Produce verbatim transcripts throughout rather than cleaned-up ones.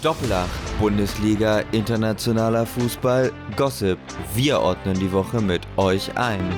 Doppelacht, Bundesliga, internationaler Fußball, Gossip. Wir ordnen die Woche mit euch ein.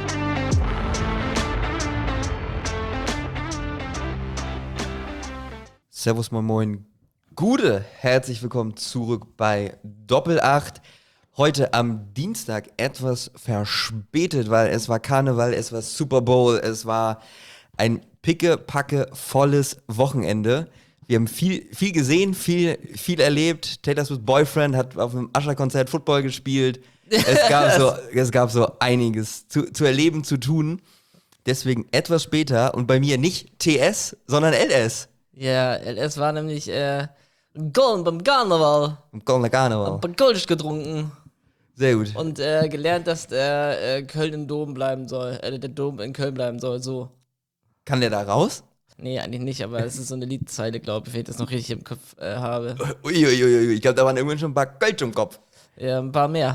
Servus, moin moin. Gute, herzlich willkommen zurück bei Doppelacht. Heute am Dienstag etwas verspätet, weil es war Karneval, es war Super Bowl, es war ein picke-packe volles Wochenende. Wir haben viel, viel gesehen, viel, viel erlebt. Taylor Swift Boyfriend hat auf einem Usher-Konzert Football gespielt. Es gab so, es gab so einiges zu, zu erleben, zu tun. Deswegen etwas später und bei mir nicht T S, sondern L S. Ja, L S war nämlich äh, Golden beim Karneval. Im Golden Karneval. Ein paar Kölsch getrunken. Sehr gut. Und äh, gelernt, dass der äh, Köln im Dom bleiben soll. Äh, der Dom in Köln bleiben soll, so. Kann der da raus? Nee, eigentlich nicht, aber es ist so eine Liedzeile, glaube ich, wenn ich das noch richtig im Kopf äh, habe. Uiuiui, ui, ui. Ich glaube, da waren irgendwann schon ein paar Kölsch im Kopf. Ja, ein paar mehr.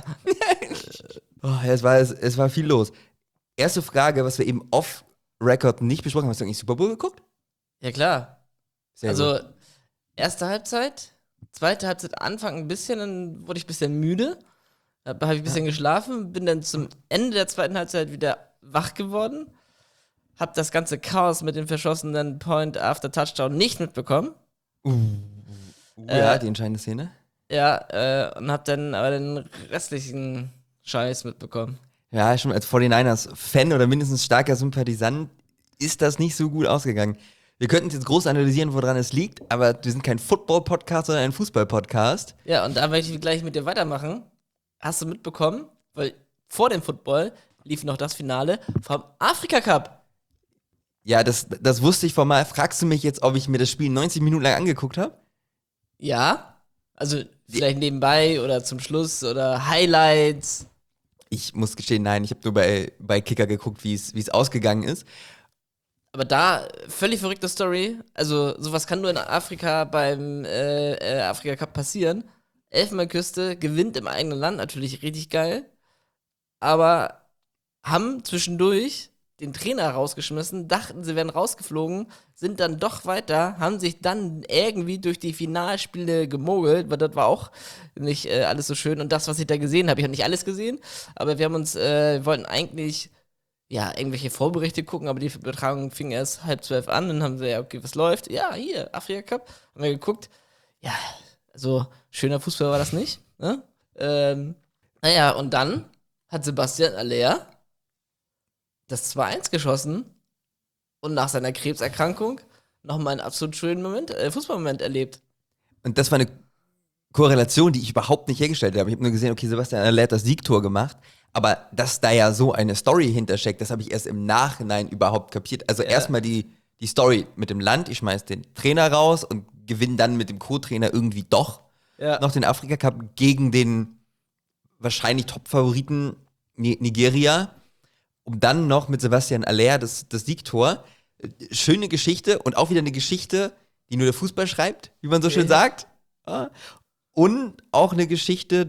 Oh, ja, es, war, es, es war viel los. Erste Frage, was wir eben off-Record nicht besprochen haben. Hast du eigentlich Super Bowl geguckt? Ja, klar. Sehr also, gut. erste Halbzeit, zweite Halbzeit Anfang ein bisschen, dann wurde ich ein bisschen müde. Da habe ich ein bisschen geschlafen, bin dann zum Ende der zweiten Halbzeit wieder wach geworden. Hab das ganze Chaos mit dem verschossenen Point after Touchdown nicht mitbekommen. Uh, uh, ja, Äh, die entscheidende Szene. Ja, äh, und hab dann aber den restlichen Scheiß mitbekommen. Ja, schon als forty-niners-Fan oder mindestens starker Sympathisant ist das nicht so gut ausgegangen. Wir könnten jetzt groß analysieren, woran es liegt, aber wir sind kein Football-Podcast, sondern ein Fußball-Podcast. Ja, und da möchte ich gleich mit dir weitermachen. Hast du mitbekommen, weil vor dem Football lief noch das Finale vom Afrika-Cup. Ja, das, das wusste ich formal. Fragst du mich jetzt, ob ich mir das Spiel neunzig Minuten lang angeguckt habe? Ja, also vielleicht nebenbei oder zum Schluss oder Highlights. Ich muss gestehen, nein, ich habe nur bei, bei Kicker geguckt, wie es wie es ausgegangen ist. Aber da, völlig verrückte Story. Also, sowas kann nur in Afrika beim äh, äh, Afrika Cup passieren. Elfenbeinküste gewinnt im eigenen Land, natürlich richtig geil. Aber haben zwischendurch den Trainer rausgeschmissen, dachten, sie wären rausgeflogen, sind dann doch weiter, haben sich dann irgendwie durch die Finalspiele gemogelt, weil das war auch nicht äh, alles so schön. Und das, was ich da gesehen habe, ich habe nicht alles gesehen, aber wir haben uns, äh, wir wollten eigentlich ja, irgendwelche Vorberichte gucken, aber die Übertragung fing erst halb zwölf an. Dann haben wir, ja, okay, was läuft? Ja, hier, Afrika Cup. Haben wir geguckt. Ja, also, schöner Fußball war das nicht. Ne? Ähm, naja, und dann hat Sebastian Aller das zwei eins geschossen und nach seiner Krebserkrankung nochmal einen absolut schönen Moment, äh, Fußballmoment erlebt. Und das war eine Korrelation, die ich überhaupt nicht hergestellt habe. Ich habe nur gesehen, okay, Sebastian Aller hat das Siegtor gemacht. Aber dass da ja so eine Story hintersteckt, das habe ich erst im Nachhinein überhaupt kapiert. Also Ja. erstmal die, die Story mit dem Land, ich schmeiß den Trainer raus und gewinne dann mit dem Co-Trainer irgendwie doch Ja. noch den Afrika Cup gegen den wahrscheinlich Top-Favoriten Ni- Nigeria, um dann noch mit Sebastian Aller das, das Siegtor. Schöne Geschichte und auch wieder eine Geschichte, die nur der Fußball schreibt, wie man so schön Okay. sagt. Ja. Und auch eine Geschichte,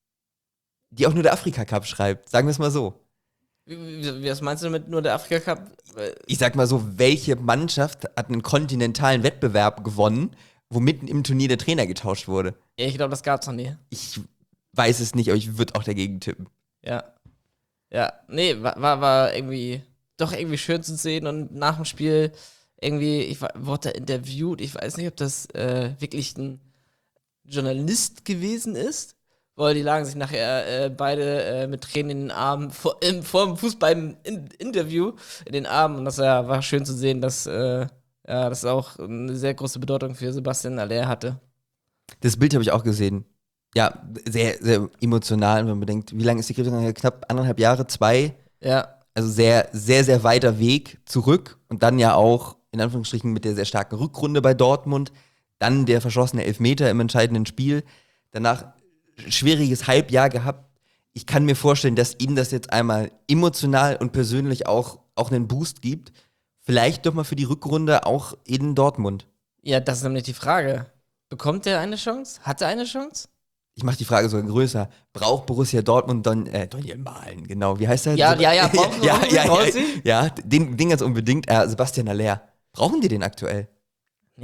die auch nur der Afrika Cup schreibt, sagen wir es mal so. Wie, wie, was meinst du damit nur der Afrika Cup? Weil- Ich sag mal so, welche Mannschaft hat einen kontinentalen Wettbewerb gewonnen, wo mitten im Turnier der Trainer getauscht wurde? Ja, ich glaube, das gab's noch nie. Ich weiß es nicht, aber ich würde auch dagegen tippen. Ja. Ja, nee, war, war, war irgendwie doch irgendwie schön zu sehen und nach dem Spiel irgendwie, ich war, wurde da interviewt, ich weiß nicht, ob das äh, wirklich ein Journalist gewesen ist, weil die lagen sich nachher äh, beide äh, mit Tränen in den Armen vor, im, vor dem Fußball im in, Interview in den Armen und das ja, war schön zu sehen, dass äh, ja, das auch eine sehr große Bedeutung für Sebastian Aller hatte. Das Bild habe ich auch gesehen. Ja, sehr, sehr emotional, wenn man bedenkt, wie lange ist die Krebserkrankung? Knapp anderthalb Jahre, zwei. Ja, Also sehr, sehr, sehr weiter Weg zurück und dann ja auch, in Anführungsstrichen, mit der sehr starken Rückrunde bei Dortmund, dann der verschossene Elfmeter im entscheidenden Spiel, danach schwieriges Halbjahr gehabt. Ich kann mir vorstellen, dass ihm das jetzt einmal emotional und persönlich auch, auch einen Boost gibt. Vielleicht doch mal für die Rückrunde auch in Dortmund. ja, das ist nämlich die Frage. Bekommt er eine Chance? Hat er eine Chance? Ich mache die Frage sogar größer. Braucht Borussia Dortmund Don, äh, Daniel Mahlen, genau. Wie heißt der? Ja, ja, ja, brauchen sie, ja, brauchen sie, ja, brauchen ja, sie? ja, den, den ganz unbedingt. Äh, Sebastian Aller. Brauchen die den aktuell? Nee,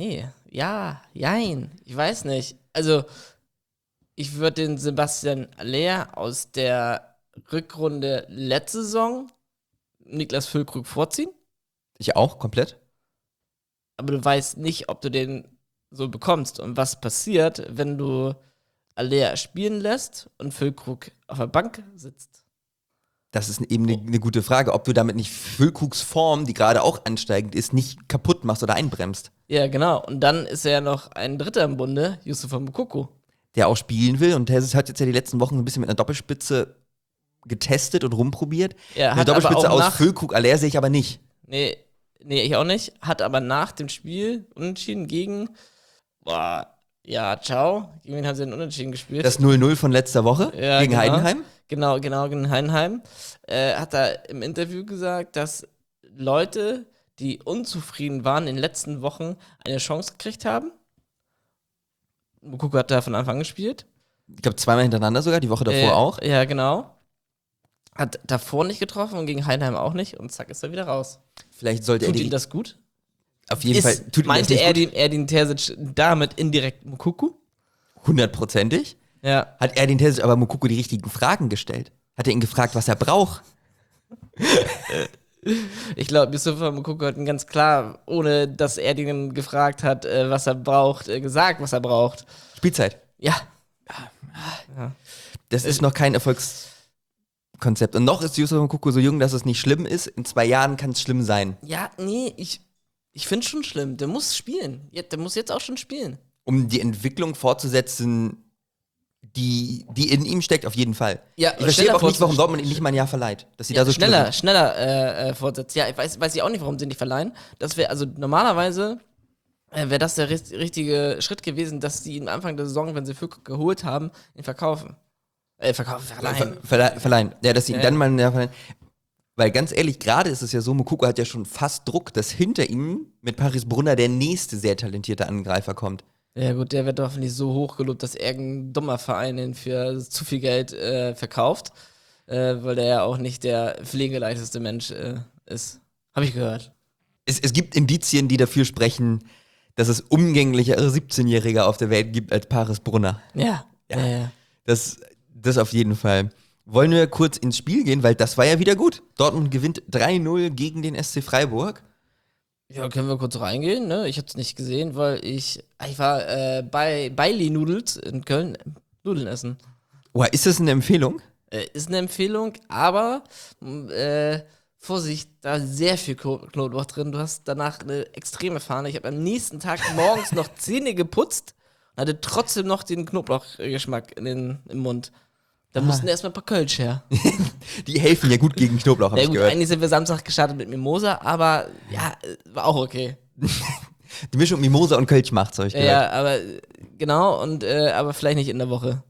ja, jein. Ich weiß nicht. Also, ich würde den Sebastian Aller aus der Rückrunde letzte Saison Niklas Füllkrug vorziehen. Ich auch, komplett. Aber du weißt nicht, ob du den so bekommst und was passiert, wenn du Aller spielen lässt und Füllkrug auf der Bank sitzt. Das ist eben eine ne gute Frage, ob du damit nicht Füllkrugs Form, die gerade auch ansteigend ist, nicht kaputt machst oder einbremst. Ja, genau. Und dann ist ja noch ein Dritter im Bunde, Yusufa Moukoko. Der auch spielen will und der hat jetzt ja die letzten Wochen ein bisschen mit einer Doppelspitze getestet und rumprobiert. Ja, eine hat aber Doppelspitze auch aus nach- Füllkrug, Aller sehe ich aber nicht. Nee, nee, ich auch nicht. Hat aber nach dem Spiel unentschieden gegen, boah, ja, ciao. Gegen wen haben sie denn unentschieden gespielt? Das null null von letzter Woche Ja, gegen genau. Heidenheim. Genau, genau, gegen Heidenheim. Äh, hat er im Interview gesagt, dass Leute, die unzufrieden waren in den letzten Wochen, eine Chance gekriegt haben. Mukoko hat da von Anfang an gespielt. Ich glaube zweimal hintereinander sogar, die Woche davor äh, auch. Ja, genau. Hat davor nicht getroffen und gegen Heidenheim auch nicht und zack ist er wieder raus. Vielleicht sollte Tut er ihm die, das gut? auf jeden Ist, Fall, tut ihm das meinte nicht er gut. den, Erdin Terzic damit indirekt Mukoko? Hundertprozentig. Ja. Hat er den Terzic aber Moukoko die richtigen Fragen gestellt? Hat er ihn gefragt, was er braucht? Ich glaube, Yusufa Moukoko hat ihn ganz klar, ohne dass er den gefragt hat, äh, was er braucht, äh, gesagt, was er braucht. Spielzeit. Ja. Das ist noch kein Erfolgskonzept. Und noch ist Yusufa Moukoko so jung, dass es nicht schlimm ist. In zwei Jahren kann es schlimm sein. Ja, nee, ich, ich finde es schon schlimm. Der muss spielen. Ja, der muss jetzt auch schon spielen. Um die Entwicklung fortzusetzen, die, die in ihm steckt, auf jeden Fall. Ja, ich verstehe schneller auch nicht, warum fortzusetzen. Dortmund ihm nicht mal ein Jahr verleiht. Dass sie Ja, da so schneller, stimmen. schneller äh, äh, fortsetzt. Ja, ich weiß, weiß ich auch nicht, warum sie nicht verleihen. Das wäre, also normalerweise äh, wäre das der ri- richtige Schritt gewesen, dass die am Anfang der Saison, wenn sie Füllkrug geholt haben, ihn verkaufen. Äh, verkaufen, verleihen. Ver verle verleihen. Ja, dass sie ihn Ja, dann ja. mal ein Jahr verleihen. Weil ganz ehrlich, gerade ist es ja so, Moukoko hat ja schon fast Druck, dass hinter ihm mit Paris Brunner der nächste sehr talentierte Angreifer kommt. Ja gut, der wird doch nicht so hoch gelobt, dass irgendein dummer Verein ihn für zu viel Geld äh, verkauft, äh, weil der ja auch nicht der pflegeleichteste Mensch äh, ist. Habe ich gehört. Es, es gibt Indizien, die dafür sprechen, dass es umgänglichere siebzehnjährige auf der Welt gibt als Paris Brunner. Ja. Ja, ja. Das, das auf jeden Fall. Wollen wir kurz ins Spiel gehen, weil das war ja wieder gut. Dortmund gewinnt drei null gegen den S C Freiburg. Ja, können wir kurz reingehen, ne? Ich hab's nicht gesehen, weil ich, ich war äh, bei Bailey Noodles in Köln Nudeln essen. Oh, ist das eine Empfehlung? Äh, ist eine Empfehlung, aber m, äh, Vorsicht, da ist sehr viel Kno- Knoblauch drin. Du hast danach eine extreme Fahne. Ich habe am nächsten Tag morgens noch Zähne geputzt und hatte trotzdem noch den Knoblauchgeschmack in den, im Mund. Da mussten erstmal ein paar Kölsch her. Die helfen ja gut gegen Knoblauch, habe Ja ich gut, gehört. eigentlich sind wir Samstag gestartet mit Mimosa, aber ja, äh, war auch okay. Die Mischung Mimosa und Kölsch macht's, habe ich Ja, gehört. ja, aber äh, genau, und äh, aber vielleicht nicht in der Woche.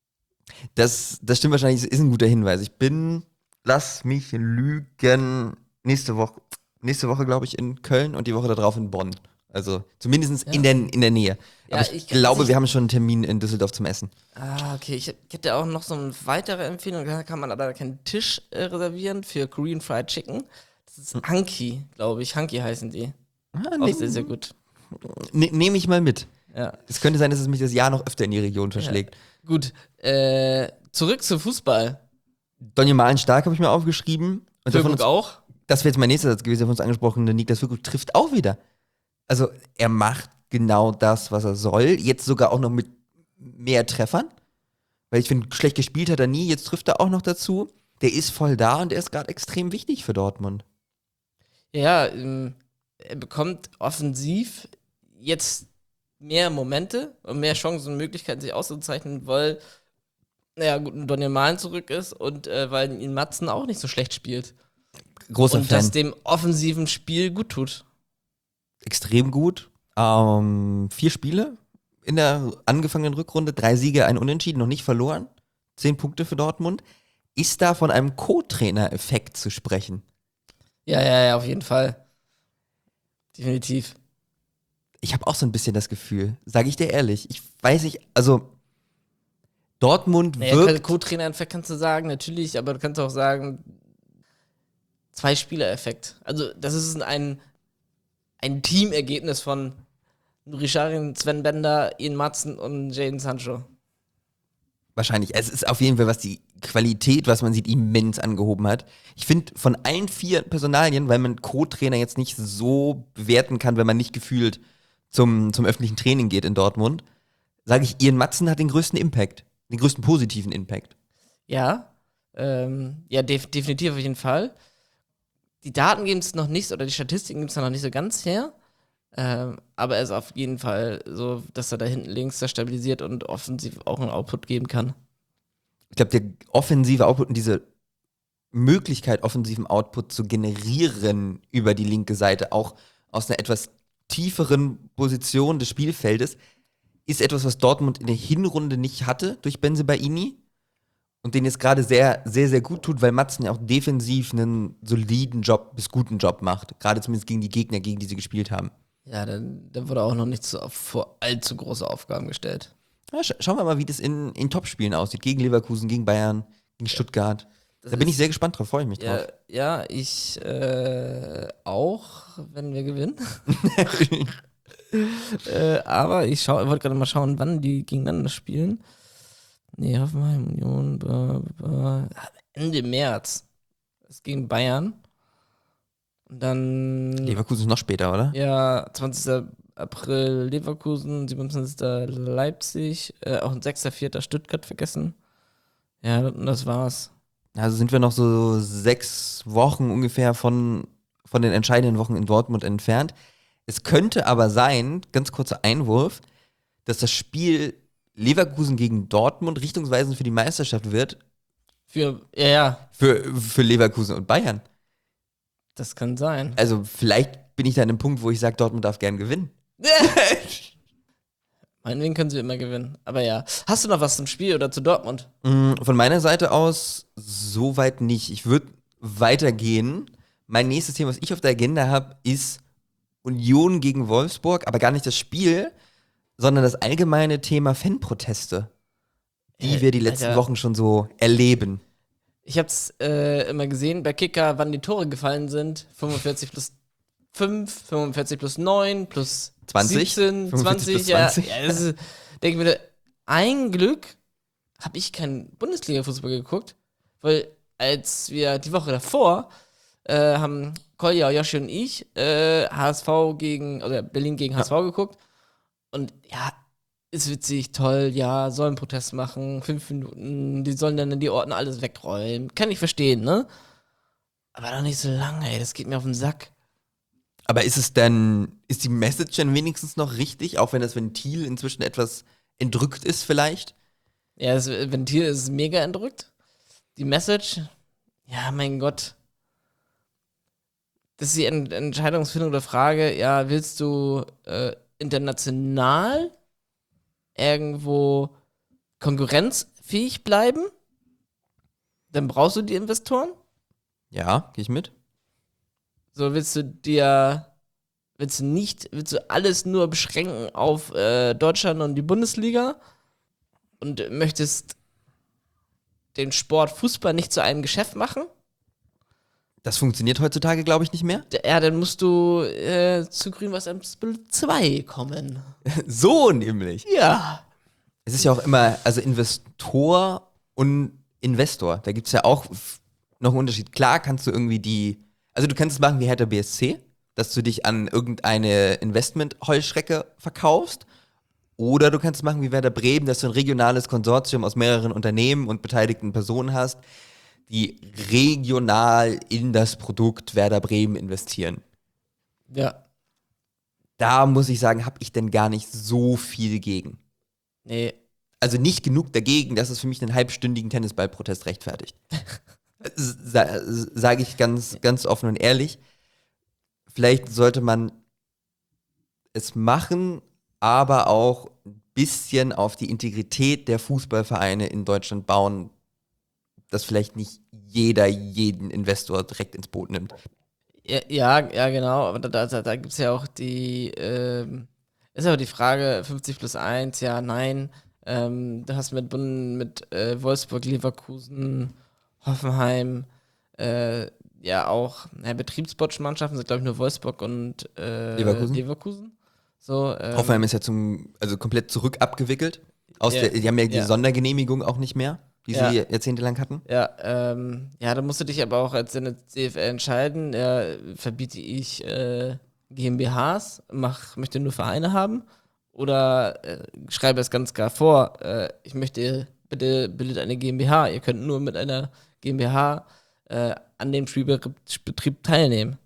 Das, das stimmt wahrscheinlich, das ist ein guter Hinweis. Ich bin, lass mich lügen, nächste Woche, nächste Woche glaube ich, in Köln und die Woche darauf in Bonn. Also zumindest in, der, in der Nähe. Ja, Aber ich, ich kann glaube, nicht- wir haben schon einen Termin in Düsseldorf zum Essen. Ah, okay. Ich, ich hätte auch noch so eine weitere Empfehlung. Da kann man aber keinen Tisch äh, reservieren für Korean Fried Chicken. Das ist Hanky, glaube ich. Hanky heißen die. Ah, Auch ne, sehr, sehr gut. ne, Nehme ich mal mit. Ja. Es könnte sein, dass es mich das Jahr noch öfter in die Region verschlägt. Gut. Äh, zurück zum Fußball. Donny Malen stark habe ich mir aufgeschrieben. Und davon Füllkrug uns, auch? das wäre jetzt mein nächster Satz gewesen, der von uns angesprochene Niklas Füllkrug trifft auch wieder. Also er macht genau das, was er soll. Jetzt sogar auch noch mit mehr Treffern. Weil ich finde, schlecht gespielt hat er nie. Jetzt trifft er auch noch dazu. Der ist voll da und der ist gerade extrem wichtig für Dortmund. Ja, ähm, er bekommt offensiv jetzt mehr Momente und mehr Chancen und Möglichkeiten, sich auszuzeichnen, weil, naja, gut, ein Daniel Mahlen zurück ist und äh, weil ihn Matzen auch nicht so schlecht spielt. Großer Und Fan. das dem offensiven Spiel gut tut. Extrem gut. Ähm, vier Spiele in der angefangenen Rückrunde. Drei Siege, ein Unentschieden, noch nicht verloren. Zehn Punkte für Dortmund. Ist da von einem Co-Trainer-Effekt zu sprechen? Ja, ja, ja, auf jeden Fall. Definitiv. Ich habe auch so ein bisschen das Gefühl, sage ich dir ehrlich. Ich weiß nicht, also Dortmund Naja, wirkt. Co-Trainer-Effekt kannst du sagen, natürlich, aber du kannst auch sagen, Zwei-Spieler-Effekt. Also, das ist ein, ein Teamergebnis von Nuri Sahin, Sven Bender, Ian Maatsen und Jadon Sancho. Wahrscheinlich. Es ist auf jeden Fall, was die Qualität, was man sieht, immens angehoben hat. Ich finde, von allen vier Personalien, weil man Co-Trainer jetzt nicht so bewerten kann, wenn man nicht gefühlt zum, zum öffentlichen Training geht in Dortmund, sage ich, Ian Maatsen hat den größten Impact. Den größten positiven Impact. Ja, ähm, ja, def- definitiv auf jeden Fall. Die Daten geben es noch nicht, oder die Statistiken gibt es noch nicht so ganz her. Ähm, aber er ist auf jeden Fall so, dass er da hinten links da stabilisiert und offensiv auch einen Output geben kann. Ich glaube, der offensive Output und diese Möglichkeit, offensiven Output zu generieren über die linke Seite, auch aus einer etwas tieferen Position des Spielfeldes, ist etwas, was Dortmund in der Hinrunde nicht hatte durch Bensebaini und den jetzt gerade sehr, sehr, sehr gut tut, weil Matzen ja auch defensiv einen soliden Job bis guten Job macht. Gerade zumindest gegen die Gegner, gegen die sie gespielt haben. Ja, dann, dann wurde auch noch nicht so vor allzu große Aufgaben gestellt. Ja, sch schauen wir mal, wie das in, in Topspielen aussieht. Gegen Leverkusen, gegen Bayern, gegen Stuttgart. Das Da bin ich ist- sehr gespannt drauf, freue ich mich Ja, drauf. ja ich äh, auch, wenn wir gewinnen. äh, aber ich schau- wollte gerade mal schauen, wann die gegeneinander spielen. Nee, Hoffenheim, Union, bla, bla, bla. Ende März. Das ist gegen Bayern. Und dann, Leverkusen ist noch später, oder? ja, zwanzigster April Leverkusen, siebenundzwanzigster Leipzig, äh, auch ein sechster vierter Stuttgart vergessen. Ja, und das war's. Also sind wir noch so sechs Wochen ungefähr von, von den entscheidenden Wochen in Dortmund entfernt. Es könnte aber sein, ganz kurzer Einwurf, dass das Spiel Leverkusen gegen Dortmund richtungsweisend für die Meisterschaft wird, Für, ja, ja, für, für Leverkusen und Bayern. das kann sein. Also vielleicht bin ich da an einem Punkt, wo ich sage, Dortmund darf gern gewinnen. Meinetwegen können sie immer gewinnen. Aber ja. Hast du noch was zum Spiel oder zu Dortmund? Mm, Von meiner Seite aus soweit nicht. Ich würde weitergehen. Mein nächstes Thema, was ich auf der Agenda habe, ist Union gegen Wolfsburg, aber gar nicht das Spiel, sondern das allgemeine Thema Fanproteste, die Äh, wir die letzten Alter. Wochen schon so erleben. Ich hab's äh, immer gesehen bei Kicker, wann die Tore gefallen sind. fünfundvierzig plus fünf, fünfundvierzig plus neun, plus zwanzig? siebzehn, fünfundvierzig zwanzig. plus Ja, zwanzig? ja, das ist, denke ich mir, ein Glück habe ich keinen Bundesliga-Fußball geguckt, weil als wir die Woche davor äh, haben Kolja, Joshi und ich äh, H S V gegen, oder Berlin gegen H S V geguckt. Und ja, ist witzig, toll, ja, sollen Protest machen, fünf Minuten, die sollen dann in die Orten alles wegräumen. Kann ich verstehen, ne? Aber doch nicht so lange, ey, das geht mir auf den Sack. Aber ist es dann, ist die Message dann wenigstens noch richtig, auch wenn das Ventil inzwischen etwas entrückt ist vielleicht? Ja, das Ventil ist mega entrückt. Die Message, ja, mein Gott. Das ist die Ent Entscheidungsfindung der Frage, ja, willst du äh, international irgendwo konkurrenzfähig bleiben? Dann brauchst du die Investoren. Ja, gehe ich mit. So, willst du dir, willst du nicht, willst du alles nur beschränken auf äh, Deutschland und die Bundesliga und möchtest den Sport Fußball nicht zu einem Geschäft machen? Das funktioniert heutzutage, glaube ich, nicht mehr. Ja, dann musst du äh, zu Grünwasser zwei kommen. So nämlich. Ja. Es ist ja auch immer, also Investor und Investor, da gibt es ja auch f- noch einen Unterschied. Klar kannst du irgendwie die, also du kannst es machen wie Hertha B S C, dass du dich an irgendeine Investment-Heuschrecke verkaufst. Oder du kannst es machen wie Werder Bremen, dass du ein regionales Konsortium aus mehreren Unternehmen und beteiligten Personen hast, die regional in das Produkt Werder Bremen investieren. Ja. Da muss ich sagen, habe ich denn gar nicht so viel gegen. Nee. Also nicht genug dagegen, dass es für mich einen halbstündigen Tennisballprotest rechtfertigt. Sa Sage ich ganz, ganz offen und ehrlich. Vielleicht sollte man es machen, aber auch ein bisschen auf die Integrität der Fußballvereine in Deutschland bauen, dass vielleicht nicht jeder jeden Investor direkt ins Boot nimmt. Ja, ja, ja, genau. Aber da, da, da gibt es ja auch die, ähm, ist aber die Frage, fünfzig plus eins, ja, nein. Ähm, du hast mit, Bund- mit äh, Wolfsburg, Leverkusen, Hoffenheim, äh, ja auch, naja, Betriebssportmannschaften sind, glaube ich, nur Wolfsburg und äh, Leverkusen. Leverkusen. So, ähm, Hoffenheim ist ja zum, also komplett zurück abgewickelt. Aus Ja. der, die haben ja die Ja. Sondergenehmigung auch nicht mehr, die Ja. sie jahrzehntelang hatten. Ja, ähm, ja, da musst du dich aber auch als deine D F L entscheiden. Ja, verbiete ich äh, GmbHs, mach, möchte nur Vereine haben oder äh, schreibe es ganz klar vor, äh, ich möchte, bitte bildet eine GmbH. Ihr könnt nur mit einer GmbH äh, an dem Spielbetrieb teilnehmen.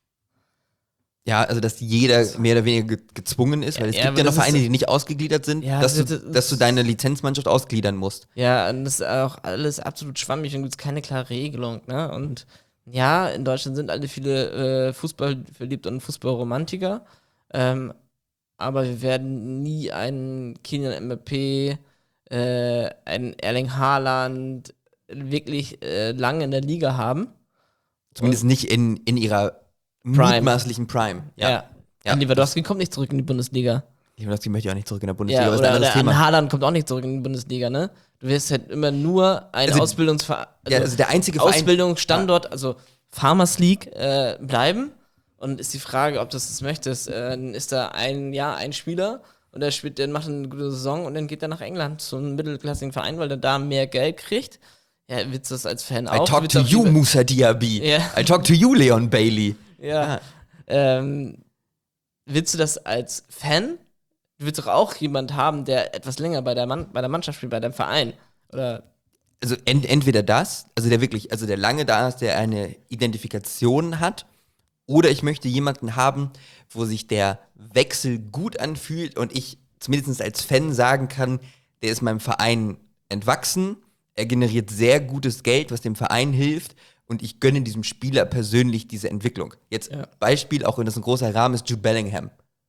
Ja, also dass jeder mehr oder weniger ge- gezwungen ist, weil es Ja, gibt aber ja noch das ist- Vereine, die nicht ausgegliedert sind, Ja, dass, das- du, das- dass du deine Lizenzmannschaft ausgliedern musst. Ja, und das ist auch alles absolut schwammig und gibt keine klare Regelung, ne? Und ja, in Deutschland sind alle viele äh, Fußball verliebt und Fußballromantiker, ähm, aber wir werden nie einen Kylian Mbappé, äh, einen Erling Haaland wirklich äh, lange in der Liga haben. Zumindest nicht in, in ihrer Prime. mutmaßlichen Prime. Ja. Ja. An Lewandowski kommt nicht zurück in die Bundesliga. Lewandowski möchte ja auch nicht zurück in der Bundesliga, Ja, aber oder, ist ein oder anderes an Thema. Haaland kommt auch nicht zurück in die Bundesliga, ne? Du wirst halt immer nur ein Also- Ausbildungsverein, Ja, also der einzige Verein- Ausbildungsstandort, also Farmers League äh, bleiben. Und ist die Frage, ob du das möchtest. Äh, dann ist da ein Jahr ein Spieler und der spielt, der macht eine gute Saison und dann geht er nach England zu einem mittelklassigen Verein, weil er da mehr Geld kriegt. Ja, willst du das als Fan I auch? talk Willst to du auch you, lieber- Musa Diaby. Ja. I talk to you, Leon Bailey. Ja. Ähm, willst du das als Fan? Du willst doch auch jemand haben, der etwas länger bei der, Mann, bei der Mannschaft spielt, bei deinem Verein. Oder Also ent, entweder das, also der wirklich, also der lange da ist, der eine Identifikation hat, oder ich möchte jemanden haben, wo sich der Wechsel gut anfühlt und ich zumindest als Fan sagen kann, der ist meinem Verein entwachsen, er generiert sehr gutes Geld, was dem Verein hilft und ich gönne diesem Spieler persönlich diese Entwicklung. Jetzt Ja. Beispiel, auch wenn das ein großer Rahmen ist, Jude Bellingham.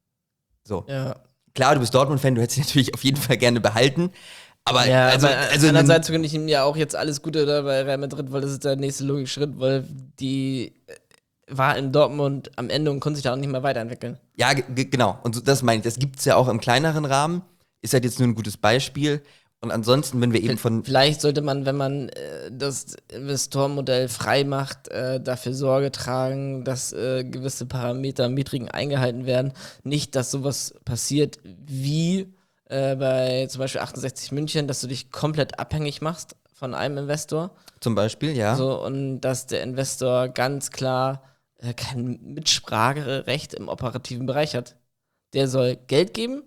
So. ja. Klar, du bist Dortmund-Fan, du hättest ihn natürlich auf jeden Fall gerne behalten, aber Ja, also, aber also andererseits gönne ich ihm ja auch jetzt alles Gute da bei Real Madrid, weil das ist der nächste logische Schritt, weil die äh, war in Dortmund am Ende und konnte sich da auch nicht mehr weiterentwickeln. Ja, g- g- genau. Und so, das meine ich. Das gibt es ja auch im kleineren Rahmen. Ist halt jetzt nur ein gutes Beispiel. Und ansonsten, wenn wir eben von. Vielleicht sollte man, wenn man äh, das Investorenmodell frei macht, äh, dafür Sorge tragen, dass äh, gewisse Parameter, Metriken eingehalten werden. Nicht, dass sowas passiert wie äh, bei zum Beispiel achtundsechzig München, dass du dich komplett abhängig machst von einem Investor. Zum Beispiel, ja. So, und dass der Investor ganz klar äh, kein Mitspracherecht im operativen Bereich hat. Der soll Geld geben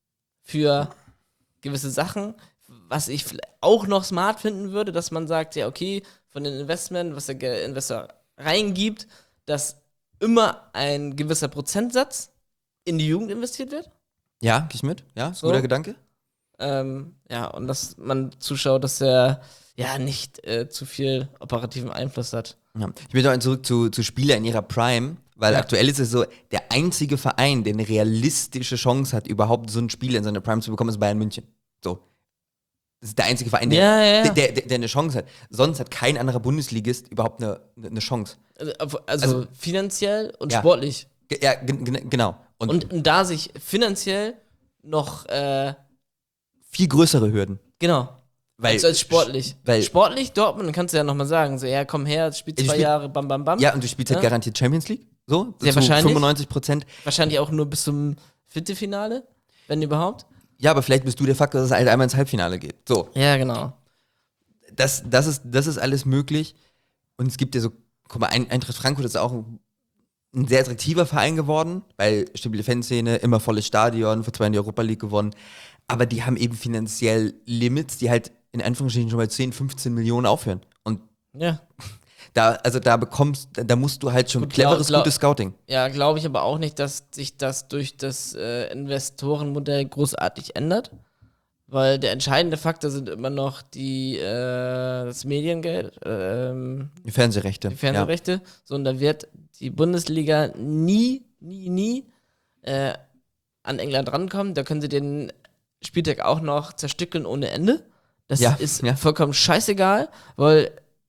für gewisse Sachen, was ich vielleicht auch noch smart finden würde, dass man sagt, ja, okay, von den Investment, was der Ge- Investor reingibt, dass immer ein gewisser Prozentsatz in die Jugend investiert wird. Ja, geh ich mit. Ja, ist ein So. guter Gedanke. Ähm, ja, und dass man zuschaut, dass er ja nicht äh, zu viel operativen Einfluss hat. Ja. Ich will noch zurück zu, zu Spieler in ihrer Prime, weil Ja. aktuell ist es so, der einzige Verein, der eine realistische Chance hat, überhaupt so einen Spieler in seine Prime zu bekommen, ist Bayern München. So. Das ist der einzige Verein, der, Ja, ja, ja. der, der, der eine Chance hat. Sonst hat kein anderer Bundesligist überhaupt eine, eine Chance. Also, also, Also- finanziell und Ja. sportlich. Ge- Ja, gen- gen- genau. Und, Und, und da sich finanziell noch, äh, viel größere Hürden. genau, Weil, als, als sportlich. weil- sportlich, Dortmund, dann kannst du ja nochmal sagen, so, ja, komm her, spiel Ich zwei spiel- Jahre, bam, bam, bam. Ja, und du spielst halt Ja. garantiert Champions League. So, Sehr zu wahrscheinlich. fünfundneunzig Prozent. Wahrscheinlich auch nur bis zum Viertelfinale, wenn überhaupt. Ja, aber vielleicht bist du der Faktor, dass es halt einmal ins Halbfinale geht. So, Ja, genau. das, das, ist, das ist alles möglich. Und es gibt ja so, guck mal, Ein- Eintracht Frankfurt ist auch ein, ein sehr attraktiver Verein geworden, weil stabile Fanszene, immer volles Stadion, vor zwei Jahren die Europa League gewonnen. Aber die haben eben finanziell Limits, die halt in Anführungsstrichen schon bei zehn, fünfzehn Millionen aufhören. Und Ja. da, also da bekommst, da, da musst du halt schon Gut, cleveres, glaub- glaub- gutes Scouting. Ja, glaube ich aber auch nicht, dass sich das durch das äh, Investorenmodell großartig ändert. Weil der entscheidende Faktor sind immer noch die, äh, das Mediengeld, ähm, Die Fernsehrechte. die Fernsehrechte. So, und da wird die Bundesliga nie, nie, nie äh, an England rankommen. Da können sie den Spieltag auch noch zerstückeln ohne Ende. Das Ja, ist ja. vollkommen scheißegal, weil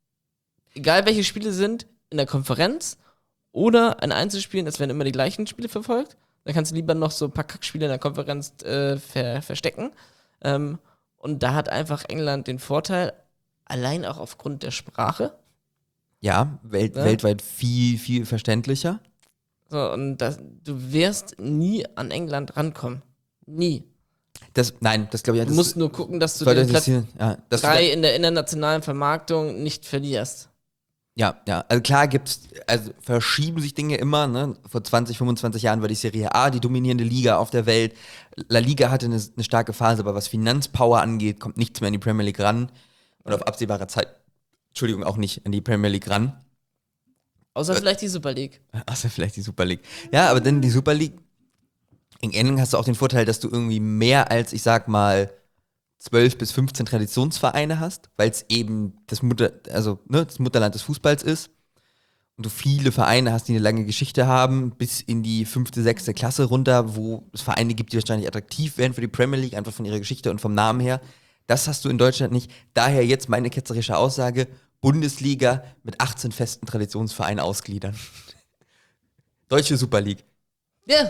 egal welche Spiele sind, in der Konferenz oder ein Einzelspiel, es werden immer die gleichen Spiele verfolgt. Da kannst du lieber noch so ein paar Kackspiele in der Konferenz äh, ver verstecken. Ähm, und da hat einfach England den Vorteil, allein auch aufgrund der Sprache. Ja, welt, Ja. weltweit viel, viel verständlicher. So, und das, du wirst nie an England rankommen. Nie. Das, nein, das glaube ich. Du Das musst nur gucken, dass du sollte den Platz interessieren. Ja, das drei in der internationalen Vermarktung nicht verlierst. Ja, ja, also klar gibt's, also verschieben sich Dinge immer, ne? Vor zwanzig, fünfundzwanzig Jahren war die Serie A die dominierende Liga auf der Welt. La Liga hatte eine, eine starke Phase, aber was Finanzpower angeht, kommt nichts mehr an die Premier League ran. Und auf absehbare Zeit, Entschuldigung, auch nicht an die Premier League ran. Außer vielleicht die Super League. Außer vielleicht die Super League. Ja, aber dann die Super League, in England hast du auch den Vorteil, dass du irgendwie mehr als, ich sag mal, zwölf bis fünfzehn Traditionsvereine hast, weil es eben das Mutter, also ne, das Mutterland des Fußballs ist und du viele Vereine hast, die eine lange Geschichte haben, bis in die fünfte, sechste Klasse runter, wo es Vereine gibt, die wahrscheinlich attraktiv wären für die Premier League, einfach von ihrer Geschichte und vom Namen her. Das hast du in Deutschland nicht. Daher jetzt meine ketzerische Aussage, Bundesliga mit achtzehn festen Traditionsvereinen ausgliedern. Deutsche Super League. Ja.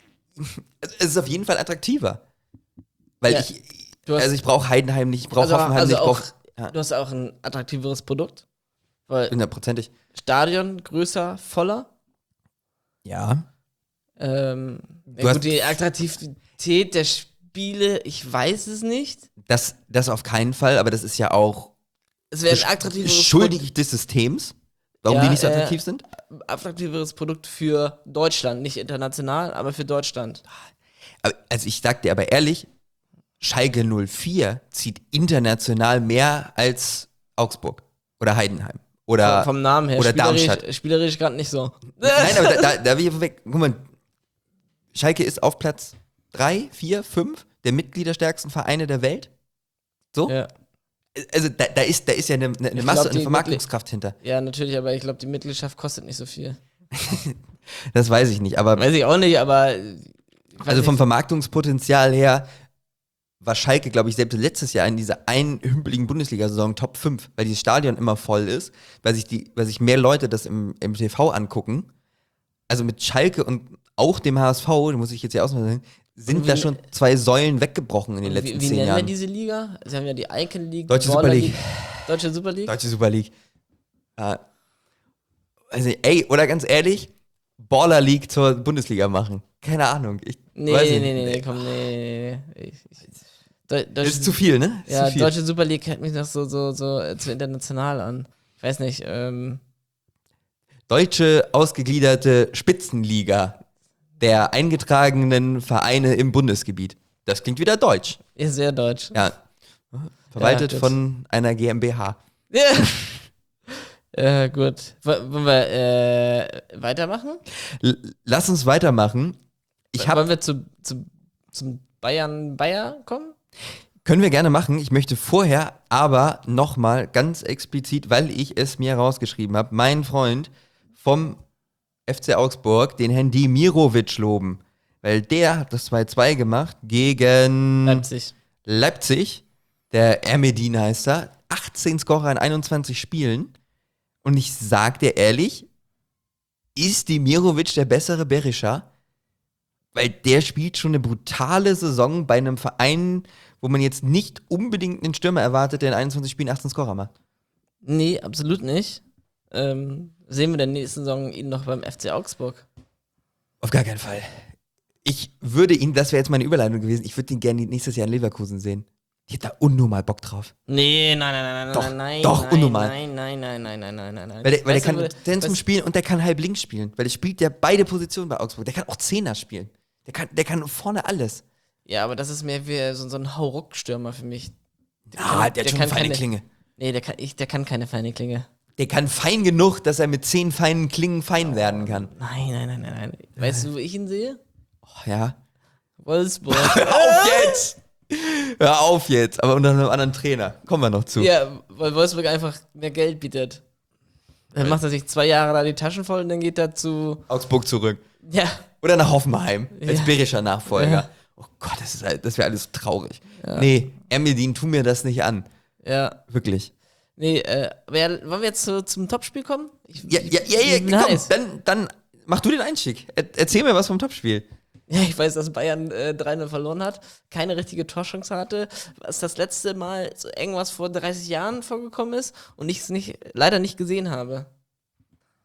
Es ist auf jeden Fall attraktiver. Weil Ja. ich, Du hast- also ich brauche Heidenheim nicht, ich brauche Also, Hoffenheim also nicht, ich auch, brauche ja, du hast auch ein attraktiveres Produkt. Weil hundertprozentig. Stadion größer, voller. Ja. Ähm, Du ja, hast- gut, die Attraktivität der Spiele, ich weiß es nicht. Das, das auf keinen Fall, aber das ist ja auch Es wäre ein attraktiveres schuldig des Systems, warum Ja, die nicht so äh, attraktiv sind. Produkt, attraktiveres Produkt für Deutschland, nicht international, aber für Deutschland. Aber, also ich sag dir aber ehrlich, Schalke null vier zieht international mehr als Augsburg oder Heidenheim oder Vom Namen her. oder spielerisch, Darmstadt. Spielerisch gerade nicht so. Nein, aber da, da, da will ich weg. Guck mal, Schalke ist auf Platz drei, vier, fünf der mitgliederstärksten Vereine der Welt. So? Ja. Also da, da, ist, da ist ja eine, eine Ich Masse glaub, und die eine Vermarktungskraft hinter. ja, natürlich, aber ich glaube, die Mitgliedschaft kostet nicht so viel. Das weiß ich nicht, aber Weiß ich auch nicht, aber. ich weiß also vom nicht. Vermarktungspotenzial her war Schalke, glaube ich, selbst letztes Jahr in dieser einen hümpeligen Bundesliga-Saison Top fünf, weil dieses Stadion immer voll ist, weil sich, die, weil sich mehr Leute das im, im T V angucken. Also mit Schalke und auch dem H S V, da muss ich jetzt hier ausmachen, sind Und wie- da schon zwei Säulen weggebrochen in den Und letzten wie, wie zehn nennen wir Jahren. diese Liga? Sie haben ja die Icon League, Deutsche Baller Super League. Deutsche Super League. Deutsche Super League. Ja. Also, ey, oder ganz ehrlich, Baller League zur Bundesliga machen. Keine Ahnung. Ich Nee, weiß nee, nicht. nee, nee, komm, nee, nee, nee. Ich, ich, Deu- Das Deutsche, ist zu viel, ne? Ist ja, zu viel. Deutsche Super League hört mich noch so, so, so äh, zu international an. Ich weiß nicht, ähm, Deutsche ausgegliederte Spitzenliga der eingetragenen Vereine im Bundesgebiet. Das klingt wieder deutsch. ist sehr deutsch. Ja. Verwaltet Ja, gut. von einer GmbH. Ja. äh, gut. W wollen wir äh, weitermachen? L lass uns weitermachen. Ich hab, Wollen wir zu, zu, zum Bayern Bayer kommen? können wir gerne machen. Ich möchte vorher aber nochmal ganz explizit, weil ich es mir rausgeschrieben habe, meinen Freund vom F C Augsburg, den Herrn Demirovic, loben. Weil der hat das zwei zwei gemacht gegen Leipzig. Leipzig. Der Ermedin heißt er. achtzehn Scorer in einundzwanzig Spielen. Und ich sag dir ehrlich, ist Demirovic der bessere Berisha? Weil der spielt schon eine brutale Saison bei einem Verein, wo man jetzt nicht unbedingt einen Stürmer erwartet, der in einundzwanzig Spielen achtzehn Scorer macht. Nee, absolut nicht. Ähm, sehen wir in der nächsten Saison ihn noch beim F C Augsburg? Auf gar keinen Fall. Ich würde ihn, das wäre jetzt meine Überleitung gewesen, ich würde ihn gerne nächstes Jahr in Leverkusen sehen. Ich hätte da unnormal Bock drauf. Nee, nein, nein, nein, nein, Doch, nein, nein, doch, nein, unnormal. nein, nein, nein, nein, nein, nein, nein, nein. Weil der, weil der Weißt du, kann wo- Zentrum weißt- spielen und der kann halb links spielen. Weil der spielt ja beide Positionen bei Augsburg. Der kann auch Zehner spielen. Der kann, der kann vorne alles. Ja, aber das ist mehr wie so, so ein Hauruck-Stürmer für mich. Ah, der hat schon eine feine keine, Klinge. Nee, der kann, ich, der kann keine feine Klinge. Der kann fein genug, dass er mit zehn feinen Klingen fein werden kann. Nein, nein, nein, nein, nein. Weißt du, wo ich ihn sehe? Oh, ja. Wolfsburg. Hör auf jetzt! Hör auf jetzt, aber unter einem anderen Trainer. Kommen wir noch zu. Ja, weil Wolfsburg einfach mehr Geld bietet. Dann macht er sich zwei Jahre da die Taschen voll und dann geht er zu. Augsburg zurück. Ja. Oder nach Hoffenheim als Ja. Berischer Nachfolger. Ja. Oh Gott, das, ist halt- das wäre alles traurig. Nee, Ermedin, tu mir das nicht an. Ja. Wirklich. Nee, äh, aber ja, wollen wir jetzt zu, zum Topspiel kommen? Ich, Ja, ja, ja, ja ich bin komm, heiß. dann, dann mach du den Einstieg. Er, erzähl mir was vom Topspiel. Ja, ich weiß, dass Bayern äh, drei null verloren hat, keine richtige Torchance hatte, was das letzte Mal so irgendwas vor dreißig Jahren vorgekommen ist und ich es nicht, leider nicht gesehen habe.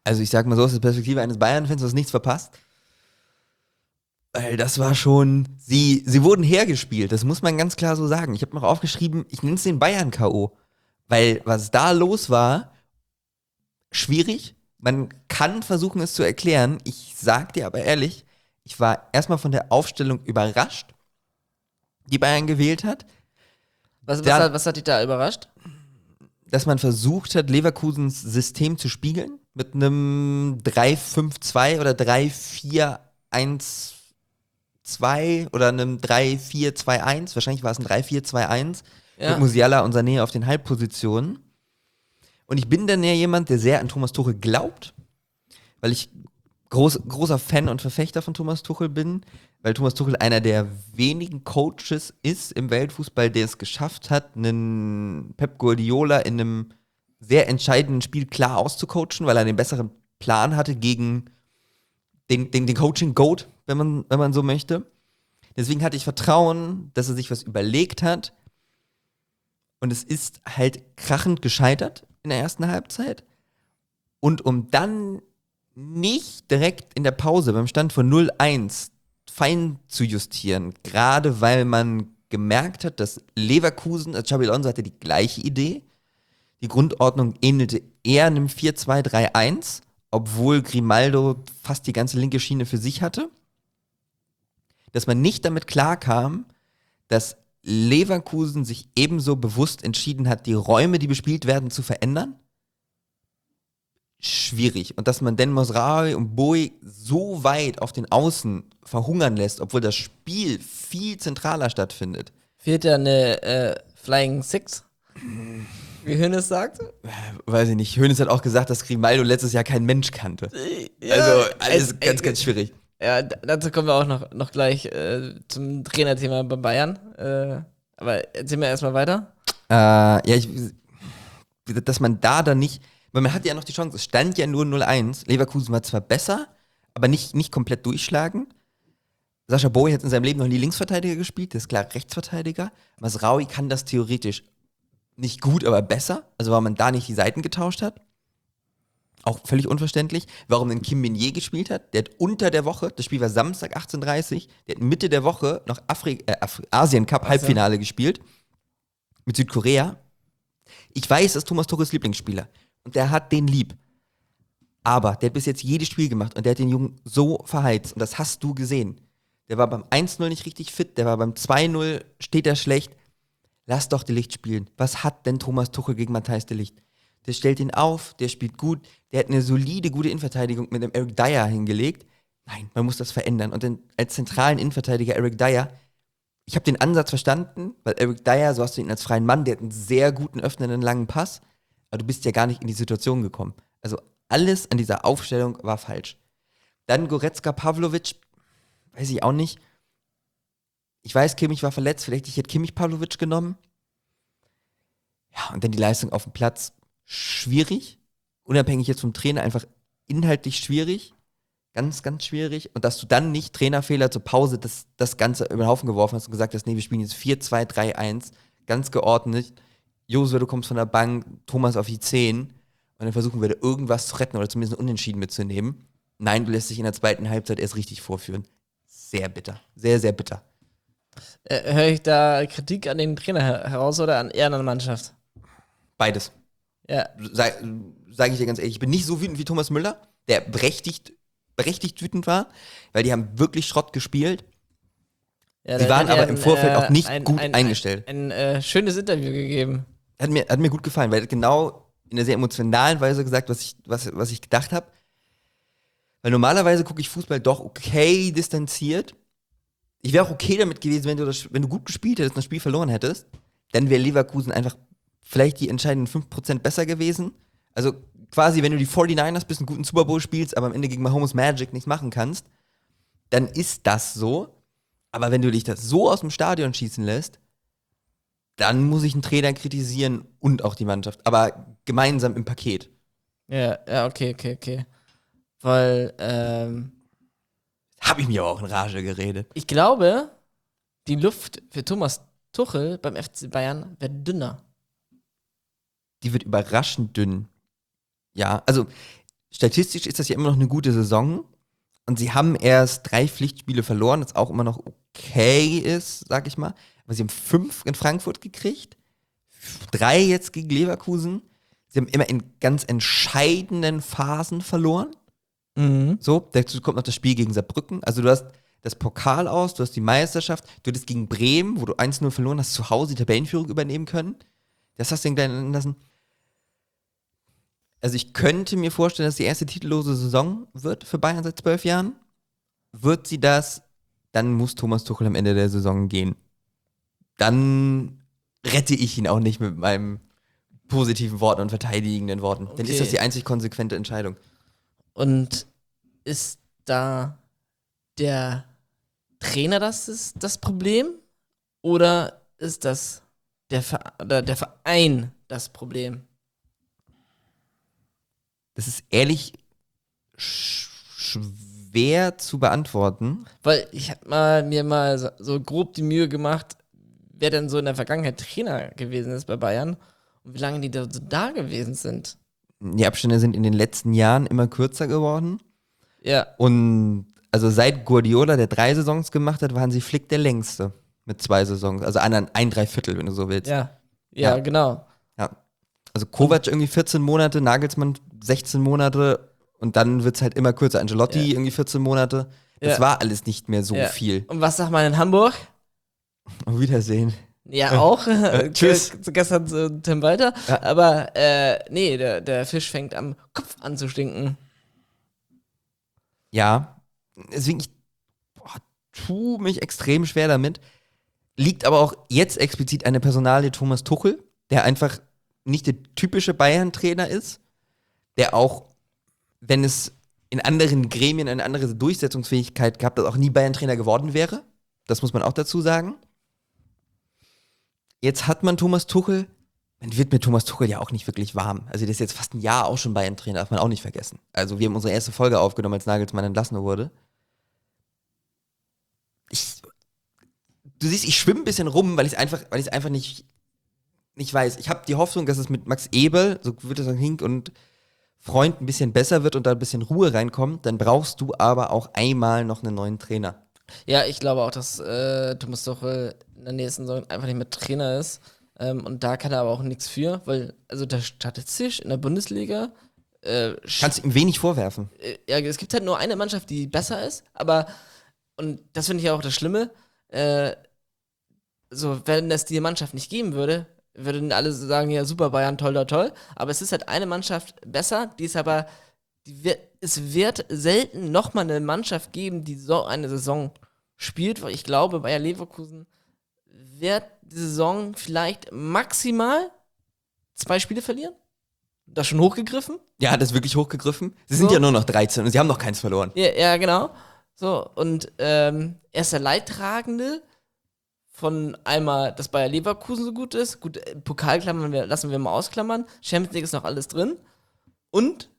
Also ich sag mal so, aus der Perspektive eines Bayern-Fans, du hast nichts verpasst. Weil das war schon, sie, sie wurden hergespielt, das muss man ganz klar so sagen. Ich habe noch aufgeschrieben, ich nenne es den Bayern-K O. Weil was da los war, schwierig. Man kann versuchen, es zu erklären. Ich sag dir aber ehrlich, ich war erstmal von der Aufstellung überrascht, die Bayern gewählt hat. Was, was, Dann- hat, was hat dich da überrascht? Dass man versucht hat, Leverkusens System zu spiegeln mit einem drei fünf zwei oder drei vier eins zwei oder einem drei vier zwei eins. Wahrscheinlich war es ein drei vier zwei eins Ja. mit Musiala und Sané auf den Halbpositionen. Und ich bin dann ja jemand, der sehr an Thomas Tuchel glaubt, weil ich groß, großer Fan und Verfechter von Thomas Tuchel bin, weil Thomas Tuchel einer der wenigen Coaches ist im Weltfußball, der es geschafft hat, einen Pep Guardiola in einem sehr entscheidenden Spiel klar auszucoachen, weil er den besseren Plan hatte gegen den, den, den Coaching-Goat, wenn man, wenn man so möchte. Deswegen hatte ich Vertrauen, dass er sich was überlegt hat. Und es ist halt krachend gescheitert in der ersten Halbzeit. Und um dann nicht direkt in der Pause beim Stand von null eins fein zu justieren, gerade weil man gemerkt hat, dass Leverkusen, also Xabi Alonso hatte die gleiche Idee. Die Grundordnung ähnelte eher einem vier zwei drei eins, obwohl Grimaldo fast die ganze linke Schiene für sich hatte. Dass man nicht damit klarkam, dass Leverkusen sich ebenso bewusst entschieden hat, die Räume, die bespielt werden, zu verändern. Schwierig. Und dass man Den Mosraoui und Boey so weit auf den Außen verhungern lässt, obwohl das Spiel viel zentraler stattfindet. Fehlt da eine äh, Flying Six? Wie Hönes sagt? Weiß ich nicht. Hönes hat auch gesagt, dass Grimaldo letztes Jahr kein Mensch kannte. Ja, Also alles es- ganz, äh, ganz schwierig. Ja, d- dazu kommen wir auch noch, noch gleich äh, zum Trainerthema bei Bayern. Äh, aber erzähl mir erstmal weiter. Äh, ja, ich, dass man da dann nicht, weil man hatte ja noch die Chance, es stand ja nur null eins. Leverkusen war zwar besser, aber nicht, nicht komplett durchschlagen. Sascha Boey hat in seinem Leben noch nie Linksverteidiger gespielt, der ist klar Rechtsverteidiger. Masraoui kann das theoretisch nicht gut, aber besser, also weil man da nicht die Seiten getauscht hat. Auch völlig unverständlich, warum denn Kim Min-jae gespielt hat. Der hat unter der Woche, das Spiel war Samstag achtzehn Uhr dreißig, der hat Mitte der Woche noch Afri äh, Afri Asien-Cup Halbfinale gespielt mit Südkorea. Ich weiß, das ist Thomas Tuchels Lieblingsspieler und der hat den lieb. Aber der hat bis jetzt jedes Spiel gemacht und der hat den Jungen so verheizt und das hast du gesehen. Der war beim eins null nicht richtig fit, der war beim zwei null steht er schlecht. Lass doch De Ligt spielen. Was hat denn Thomas Tuchel gegen Matthijs De Ligt? Der stellt ihn auf, der spielt gut, der hat eine solide, gute Innenverteidigung mit dem Eric Dyer hingelegt. Nein, man muss das verändern. Und dann als zentralen Innenverteidiger Eric Dyer, ich habe den Ansatz verstanden, weil Eric Dyer, so hast du ihn als freien Mann, der hat einen sehr guten, öffnenden, langen Pass, aber du bist ja gar nicht in die Situation gekommen. Also alles an dieser Aufstellung war falsch. Dann Goretzka, Pavlovic, weiß ich auch nicht. Ich weiß, Kimmich war verletzt, vielleicht ich hätte Kimmich Pavlovic genommen. Ja, und dann die Leistung auf dem Platz, schwierig. Unabhängig jetzt vom Trainer, einfach inhaltlich schwierig. Ganz, ganz schwierig. Und dass du dann nicht Trainerfehler zur Pause das, das Ganze über den Haufen geworfen hast und gesagt hast, nee, wir spielen jetzt vier zwei drei eins, ganz geordnet. Josua, du kommst von der Bank, Thomas auf die zehn und dann versuchen wir da irgendwas zu retten oder zumindest ein Unentschieden mitzunehmen. Nein, du lässt dich in der zweiten Halbzeit erst richtig vorführen. Sehr bitter. Sehr, sehr bitter. Äh, Höre ich da Kritik an den Trainer her heraus oder an eher an der Mannschaft? Beides. Ja. Sage sag ich dir ganz ehrlich, ich bin nicht so wütend wie Thomas Müller, der berechtigt, berechtigt wütend war, weil die haben wirklich Schrott gespielt. ja Sie da waren hat er aber im ein, Vorfeld äh, auch nicht ein, gut ein, eingestellt. Ein, ein äh, schönes Interview gegeben. Hat mir, hat mir gut gefallen, weil er genau in einer sehr emotionalen Weise gesagt, was ich, was, was ich gedacht habe. Weil normalerweise gucke ich Fußball doch okay distanziert. Ich wäre auch okay damit gewesen, wenn du, das, wenn du gut gespielt hättest und das Spiel verloren hättest. Dann wäre Leverkusen einfach vielleicht die entscheidenden fünf Prozent besser gewesen. Also quasi, wenn du die forty-niners bist, einen guten Super Bowl spielst, aber am Ende gegen Mahomes Magic nichts machen kannst, dann ist das so. Aber wenn du dich das so aus dem Stadion schießen lässt, dann muss ich einen Trainer kritisieren und auch die Mannschaft. Aber gemeinsam im Paket. Ja, ja, okay, okay, okay. Weil, ähm, Habe ich mir aber auch in Rage geredet. ich glaube, die Luft für Thomas Tuchel beim F C Bayern wird dünner. Die wird überraschend dünn. Ja, also statistisch ist das ja immer noch eine gute Saison. Und sie haben erst drei Pflichtspiele verloren, was auch immer noch okay ist, sag ich mal. Aber sie haben fünf in Frankfurt gekriegt, drei jetzt gegen Leverkusen. Sie haben immer in ganz entscheidenden Phasen verloren. Mhm. So, dazu kommt noch das Spiel gegen Saarbrücken. Also du hast das Pokal aus, du hast die Meisterschaft, du hattest gegen Bremen, wo du eins null verloren hast, zu Hause die Tabellenführung übernehmen können. Das hast du dann lassen. Also ich könnte mir vorstellen, dass die erste titellose Saison wird für Bayern seit zwölf Jahren. Wird sie das, dann muss Thomas Tuchel am Ende der Saison gehen. Dann rette ich ihn auch nicht mit meinem positiven Worten und verteidigenden Worten. Dann ist Okay. das die einzig konsequente Entscheidung. Und ist da der Trainer das ist das Problem? Oder ist das der, Ver oder der Verein das Problem? Das ist ehrlich sch schwer zu beantworten. Weil ich habe mal, mir mal so, so grob die Mühe gemacht, wer denn so in der Vergangenheit Trainer gewesen ist bei Bayern und wie lange die da so da gewesen sind. Die Abstände sind in den letzten Jahren immer kürzer geworden. Ja, Und also seit Guardiola, der drei Saisons gemacht hat, waren sie Flick der längste mit zwei Saisons. Also ein, ein Dreiviertel, wenn du so willst. ja, ja, Ja. genau. Ja. Also Kovac irgendwie vierzehn Monate, Nagelsmann sechzehn Monate und dann wird es halt immer kürzer. Ancelotti Ja. irgendwie vierzehn Monate. Das Ja. war alles nicht mehr so Ja. viel. Und was sagt man in Hamburg? Auf Wiedersehen. Ja, auch. tschüss. Ge- Gestern zu Tim Walter. Ja. Aber äh, nee, der, der Fisch fängt am Kopf an zu stinken. Ja, deswegen, ich boah, tu mich extrem schwer damit. Liegt aber auch jetzt explizit an der Personalie Thomas Tuchel, der einfach nicht der typische Bayern-Trainer ist, der auch, wenn es in anderen Gremien eine andere Durchsetzungsfähigkeit gehabt hat, auch nie Bayern-Trainer geworden wäre. Das muss man auch dazu sagen. Jetzt hat man Thomas Tuchel, man wird mit Thomas Tuchel ja auch nicht wirklich warm. Also der ist jetzt fast ein Jahr auch schon Bayern-Trainer, darf man auch nicht vergessen. Also wir haben unsere erste Folge aufgenommen, als Nagelsmann entlassen wurde. Ich, du siehst, ich schwimme ein bisschen rum, weil ich es einfach, weil ich einfach nicht, nicht weiß. Ich habe die Hoffnung, dass es mit Max Ebel, so wird es sagen, Hink und Freund ein bisschen besser wird und da ein bisschen Ruhe reinkommt. Dann brauchst du aber auch einmal noch einen neuen Trainer. Ja, ich glaube auch, dass äh, Thomas Tuchel in der nächsten Saison einfach nicht mehr Trainer ist. Ähm, und da kann er aber auch nichts für, weil, also der statistisch in der Bundesliga äh, sch- Kannst du ihm wenig vorwerfen. äh, ja, es gibt halt nur eine Mannschaft, die besser ist, aber, und das finde ich ja auch das Schlimme, äh, so, wenn es die Mannschaft nicht geben würde, würden alle sagen, ja, super, Bayern, toll, toll, toll, aber es ist halt eine Mannschaft besser, die ist aber, die wird, es wird selten nochmal eine Mannschaft geben, die so eine Saison spielt, weil ich glaube, Bayer Leverkusen wird die Saison vielleicht maximal zwei Spiele verlieren. Das schon hochgegriffen. Ja, hat das wirklich hochgegriffen? Sie sind So. ja nur noch dreizehn und sie haben noch keins verloren. Ja, ja, genau. So, und ähm, er ist der Leidtragende von einmal, dass Bayer Leverkusen so gut ist. Gut, äh, Pokalklammern wir, lassen wir mal ausklammern. Champions League ist noch alles drin. Und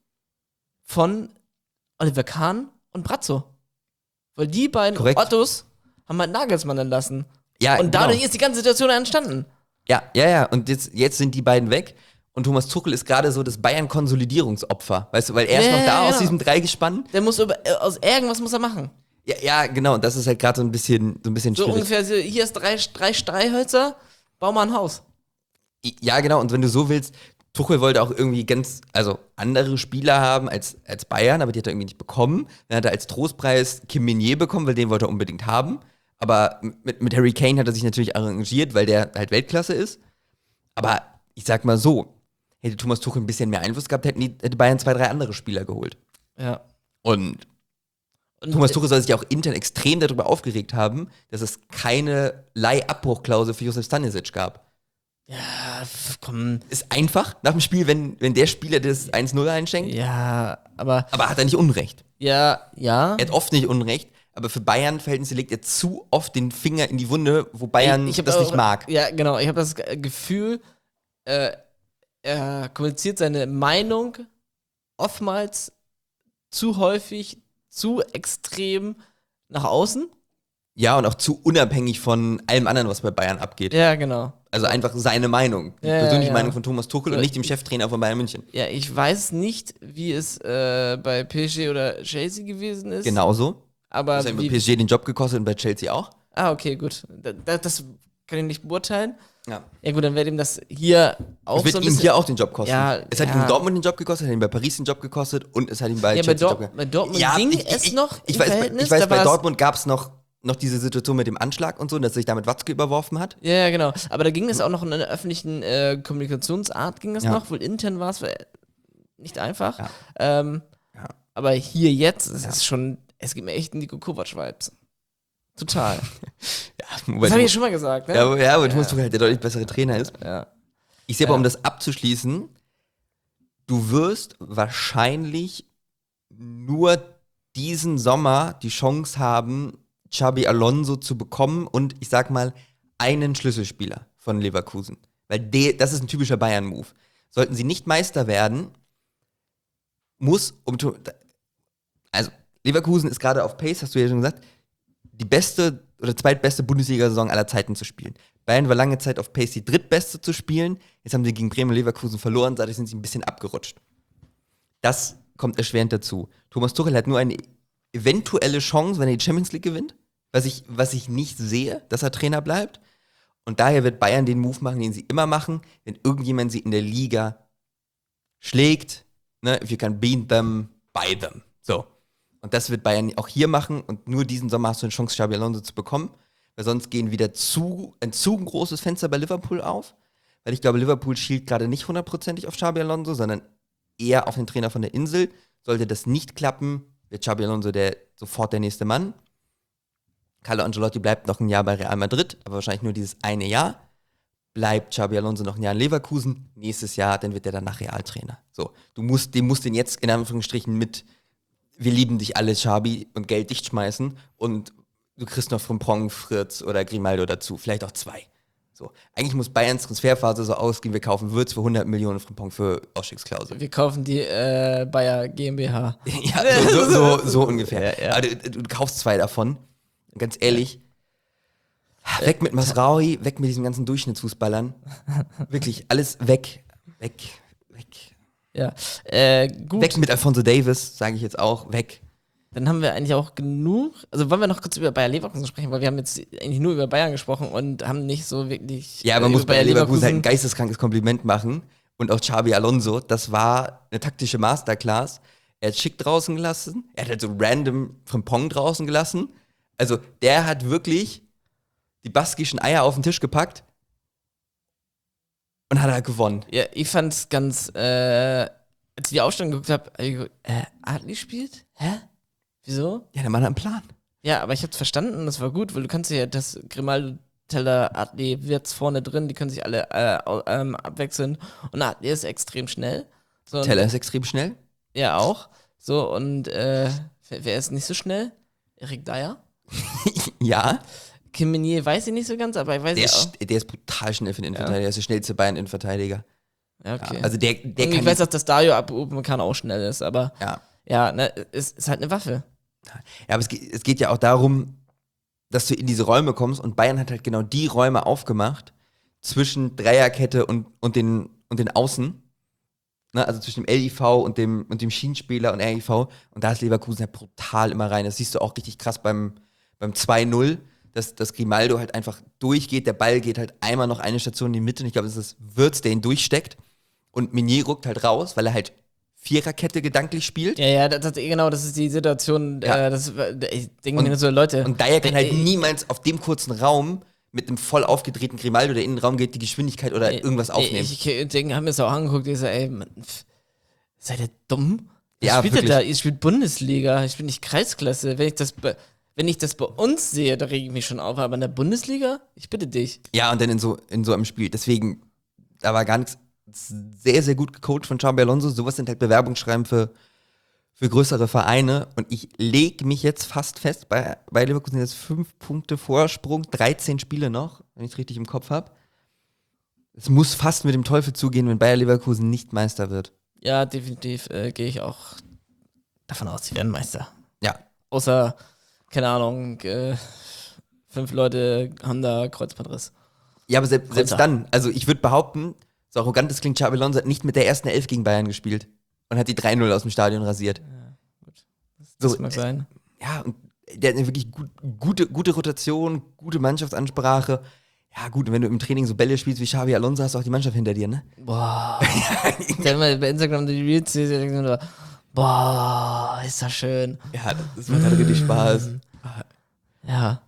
von Oliver Kahn und Brazzo. Weil die beiden Korrekt. Ottos haben halt Nagelsmann entlassen. Ja, Und dadurch genau. ist die ganze Situation entstanden. Ja, ja, ja. Und jetzt, jetzt sind die beiden weg. Und Thomas Tuchel ist gerade so das Bayern-Konsolidierungsopfer. Weißt du, weil er ist Ja, noch da ja, aus genau. diesem Dreigespann. Der muss über, äh, aus irgendwas muss er machen. Ja, ja, genau. Und das ist halt gerade so ein bisschen, so ein bisschen So schwierig. ungefähr, so, hier ist drei, drei Streichhölzer, bau mal ein Haus. Ja, genau. Und wenn du so willst, Tuchel wollte auch irgendwie ganz, also andere Spieler haben als, als Bayern, aber die hat er irgendwie nicht bekommen. Dann hat er als Trostpreis Kim Min-jae bekommen, weil den wollte er unbedingt haben. Aber mit, mit Harry Kane hat er sich natürlich arrangiert, weil der halt Weltklasse ist. Aber ich sag mal so, hätte Thomas Tuchel ein bisschen mehr Einfluss gehabt, hätten die, hätte Bayern zwei, drei andere Spieler geholt. Ja. Und Und Thomas Tuchel soll sich ja auch intern extrem darüber aufgeregt haben, dass es keine Leihabbruchklausel für Josef Stanisic gab. Ja, pf, komm. Ist einfach nach dem Spiel, wenn, wenn der Spieler das eins null einschenkt. Ja, aber, Aber hat er nicht Unrecht. ja, ja. Er hat oft nicht Unrecht, aber für Bayern-Verhältnisse legt er zu oft den Finger in die Wunde, wo Bayern Ich- ich hab das auch- nicht mag. Ja, genau. Ich habe das Ge- Gefühl, äh, er kommuniziert seine Meinung oftmals zu häufig, zu extrem nach außen. Ja, und auch zu unabhängig von allem anderen, was bei Bayern abgeht. Ja, genau. Also einfach seine Meinung. Die Ja, persönliche ja. Meinung von Thomas Tuchel und Oder- nicht dem Cheftrainer von Bayern München. Ja, ich weiß nicht, wie es äh, bei P S G oder Chelsea gewesen ist. Genauso. Aber Das hat bei wie, P S G den Job gekostet und bei Chelsea auch. Ah, okay, gut. Da, da, das kann ich nicht beurteilen. Ja. Ja gut, dann wird ihm das hier auch Es wird so ein ihm bisschen... hier auch den Job kosten. Ja, es hat ja. ihm in Dortmund den Job gekostet, es hat ihm bei Paris den Job gekostet und es hat ihm bei Ja, bei, Chelsea den Dor Job gekostet. bei Dortmund ging ich, es ich, noch ich im weiß, Verhältnis. Ich weiß, da bei war's- Dortmund gab es noch, noch diese Situation mit dem Anschlag und so, dass er sich damit Watzke überworfen hat. Ja, ja, genau. Aber da ging es auch noch in einer öffentlichen äh, Kommunikationsart, ging es Ja. noch. Wohl intern war es nicht einfach. Ja. Ähm, Ja. Aber hier jetzt, es Ja. ist schon, es gibt mir echt Nico Kovac-Vibes. Total. Ja, Das habe ich ja schon mal gesagt, ne? Ja, aber- ja, aber Thomas Tuchel halt der deutlich bessere Trainer ist. Ja. Ich sehe aber, Ja. um das abzuschließen, du wirst wahrscheinlich nur diesen Sommer die Chance haben, Xabi Alonso zu bekommen und ich sag mal, einen Schlüsselspieler von Leverkusen. Weil de, das ist ein typischer Bayern-Move. Sollten sie nicht Meister werden, muss, um zu- also Leverkusen ist gerade auf Pace, hast du ja schon gesagt, die beste oder zweitbeste Bundesliga-Saison aller Zeiten zu spielen. Bayern war lange Zeit auf Pace, die drittbeste zu spielen. Jetzt haben sie gegen Bremen und Leverkusen verloren, dadurch sind sie ein bisschen abgerutscht. Das kommt erschwerend dazu. Thomas Tuchel hat nur eine eventuelle Chance, wenn er die Champions League gewinnt, was ich, was ich nicht sehe, dass er Trainer bleibt. Und daher wird Bayern den Move machen, den sie immer machen, wenn irgendjemand sie in der Liga schlägt, ne, if you can beat them, buy them. So. Und das wird Bayern auch hier machen und nur diesen Sommer hast du eine Chance, Xabi Alonso zu bekommen, weil sonst gehen wieder zu, ein zu großes Fenster bei Liverpool auf, weil ich glaube, Liverpool schielt gerade nicht hundertprozentig auf Xabi Alonso, sondern eher auf den Trainer von der Insel. Sollte das nicht klappen, wird Xabi Alonso der, sofort der nächste Mann. Carlo Ancelotti bleibt noch ein Jahr bei Real Madrid, aber wahrscheinlich nur dieses eine Jahr. Bleibt Xabi Alonso noch ein Jahr in Leverkusen, nächstes Jahr, dann wird er danach Realtrainer. So, du musst, dem musst den jetzt in Anführungsstrichen mit wir lieben dich alle, Xabi, und Geld dicht schmeißen und du kriegst noch Frimpong, Fritz oder Grimaldo dazu, vielleicht auch zwei. So, eigentlich muss Bayerns Transferphase so ausgehen, wir kaufen Würz für hundert Millionen, Frimpong für Ausstiegsklausel. Wir kaufen die äh, Bayer GmbH. Ja, so, so, so, so ungefähr. Ja, ja. Aber du, du kaufst zwei davon. Ganz ehrlich. Weg mit Masraoui, weg mit diesen ganzen Durchschnittsfußballern. Wirklich, alles weg. Weg. Weg. Ja. Äh, gut. Weg mit Alphonso Davies, sage ich jetzt auch. Weg. Dann haben wir eigentlich auch genug. Also wollen wir noch kurz über Bayer Leverkusen sprechen, weil wir haben jetzt eigentlich nur über Bayern gesprochen und haben nicht so wirklich. Ja, man äh, muss über bei Leverkusen halt ein geisteskrankes Kompliment machen. Und auch Xabi Alonso, das war eine taktische Masterclass. Er hat Schick draußen gelassen. Er hat halt so random Frimpong draußen gelassen. Also der hat wirklich die baskischen Eier auf den Tisch gepackt und hat halt gewonnen. Ja, ich fand's ganz, äh, als ich die Aufstellung geguckt habe, äh, Adli spielt? Hä? Wieso? Ja, der Mann hat einen Plan. Ja, aber ich hab's verstanden, das war gut, weil du kannst ja das Grimaldo, Teller, Adli, Wirtz vorne drin, die können sich alle äh, au- ähm, abwechseln und Adli ist extrem schnell. So, und- Teller ist extrem schnell. Ja, auch. So, und äh, wer, wer ist nicht so schnell? Erik Dyer? Ja, Kim Minier weiß ich nicht so ganz, aber ich weiß der ja auch. ist, der ist brutal schnell für den Innenverteidiger. Der ist der schnellste Bayern-Innenverteidiger. Ja, okay. Ja, also der, der und kann ich weiß auch, dass Dario Upamecano auch schnell ist, aber ja. ja, ne, ist, ist halt eine Waffe. Ja, aber es geht, es geht ja auch darum, dass du in diese Räume kommst und Bayern hat halt genau die Räume aufgemacht zwischen Dreierkette und, und, den, und den Außen. Ne, also zwischen dem L I V und dem, und dem Schienenspieler und R I V. Und da ist Leverkusen halt brutal immer rein. Das siehst du auch richtig krass beim, beim zwei null, dass, dass Grimaldo halt einfach durchgeht. Der Ball geht halt einmal noch eine Station in die Mitte. Und ich glaube, das ist Würz, der ihn durchsteckt. Und Meunier ruckt halt raus, weil er halt Viererkette gedanklich spielt. Ja, ja, das, das, genau, das ist die Situation, Ja. äh, das, ich denke Und- mir so, Leute. Und Dyer kann halt äh, niemals auf dem kurzen Raum mit einem voll aufgedrehten Grimaldo, der in den Raum geht, die Geschwindigkeit oder irgendwas aufnehmen. Ich, ich denke, haben mir das auch angeguckt, ich so, ey, Mann, pf, seid ihr dumm? Was Ja, spielt ihr wirklich. da? Ihr spielt Bundesliga, ich bin nicht Kreisklasse. Wenn ich das bei, wenn ich das bei uns sehe, da rege ich mich schon auf, aber in der Bundesliga? Ich bitte dich. Ja, und dann in so, in so einem Spiel. Deswegen, da war gar nichts sehr, sehr gut gecoacht von Xabi Alonso. Sowas sind halt Bewerbungsschreiben für, für größere Vereine. Und ich lege mich jetzt fast fest, bei, bei Leverkusen sind jetzt fünf Punkte Vorsprung, dreizehn Spiele noch, wenn ich es richtig im Kopf habe. Es muss fast mit dem Teufel zugehen, wenn Bayer Leverkusen nicht Meister wird. Ja, definitiv äh, gehe ich auch davon aus, sie werden Meister. Ja. Außer, keine Ahnung, äh, fünf Leute haben da Kreuzbandriss. Ja, aber selbst, selbst Konter. dann, also ich würde behaupten, so arrogant das klingt, Xabi Alonso hat nicht mit der ersten Elf gegen Bayern gespielt und hat die drei null aus dem Stadion rasiert. Das So, mag sein. Ja, und der hat eine wirklich gut, gute, gute Rotation, gute Mannschaftsansprache. Ja, gut, und wenn du im Training so Bälle spielst wie Xabi Alonso, hast du auch die Mannschaft hinter dir, ne? Boah. Der immer bei Instagram die Reels sieht, der denkt nur, boah, ist das schön. Ja, das macht halt richtig Spaß. Ja.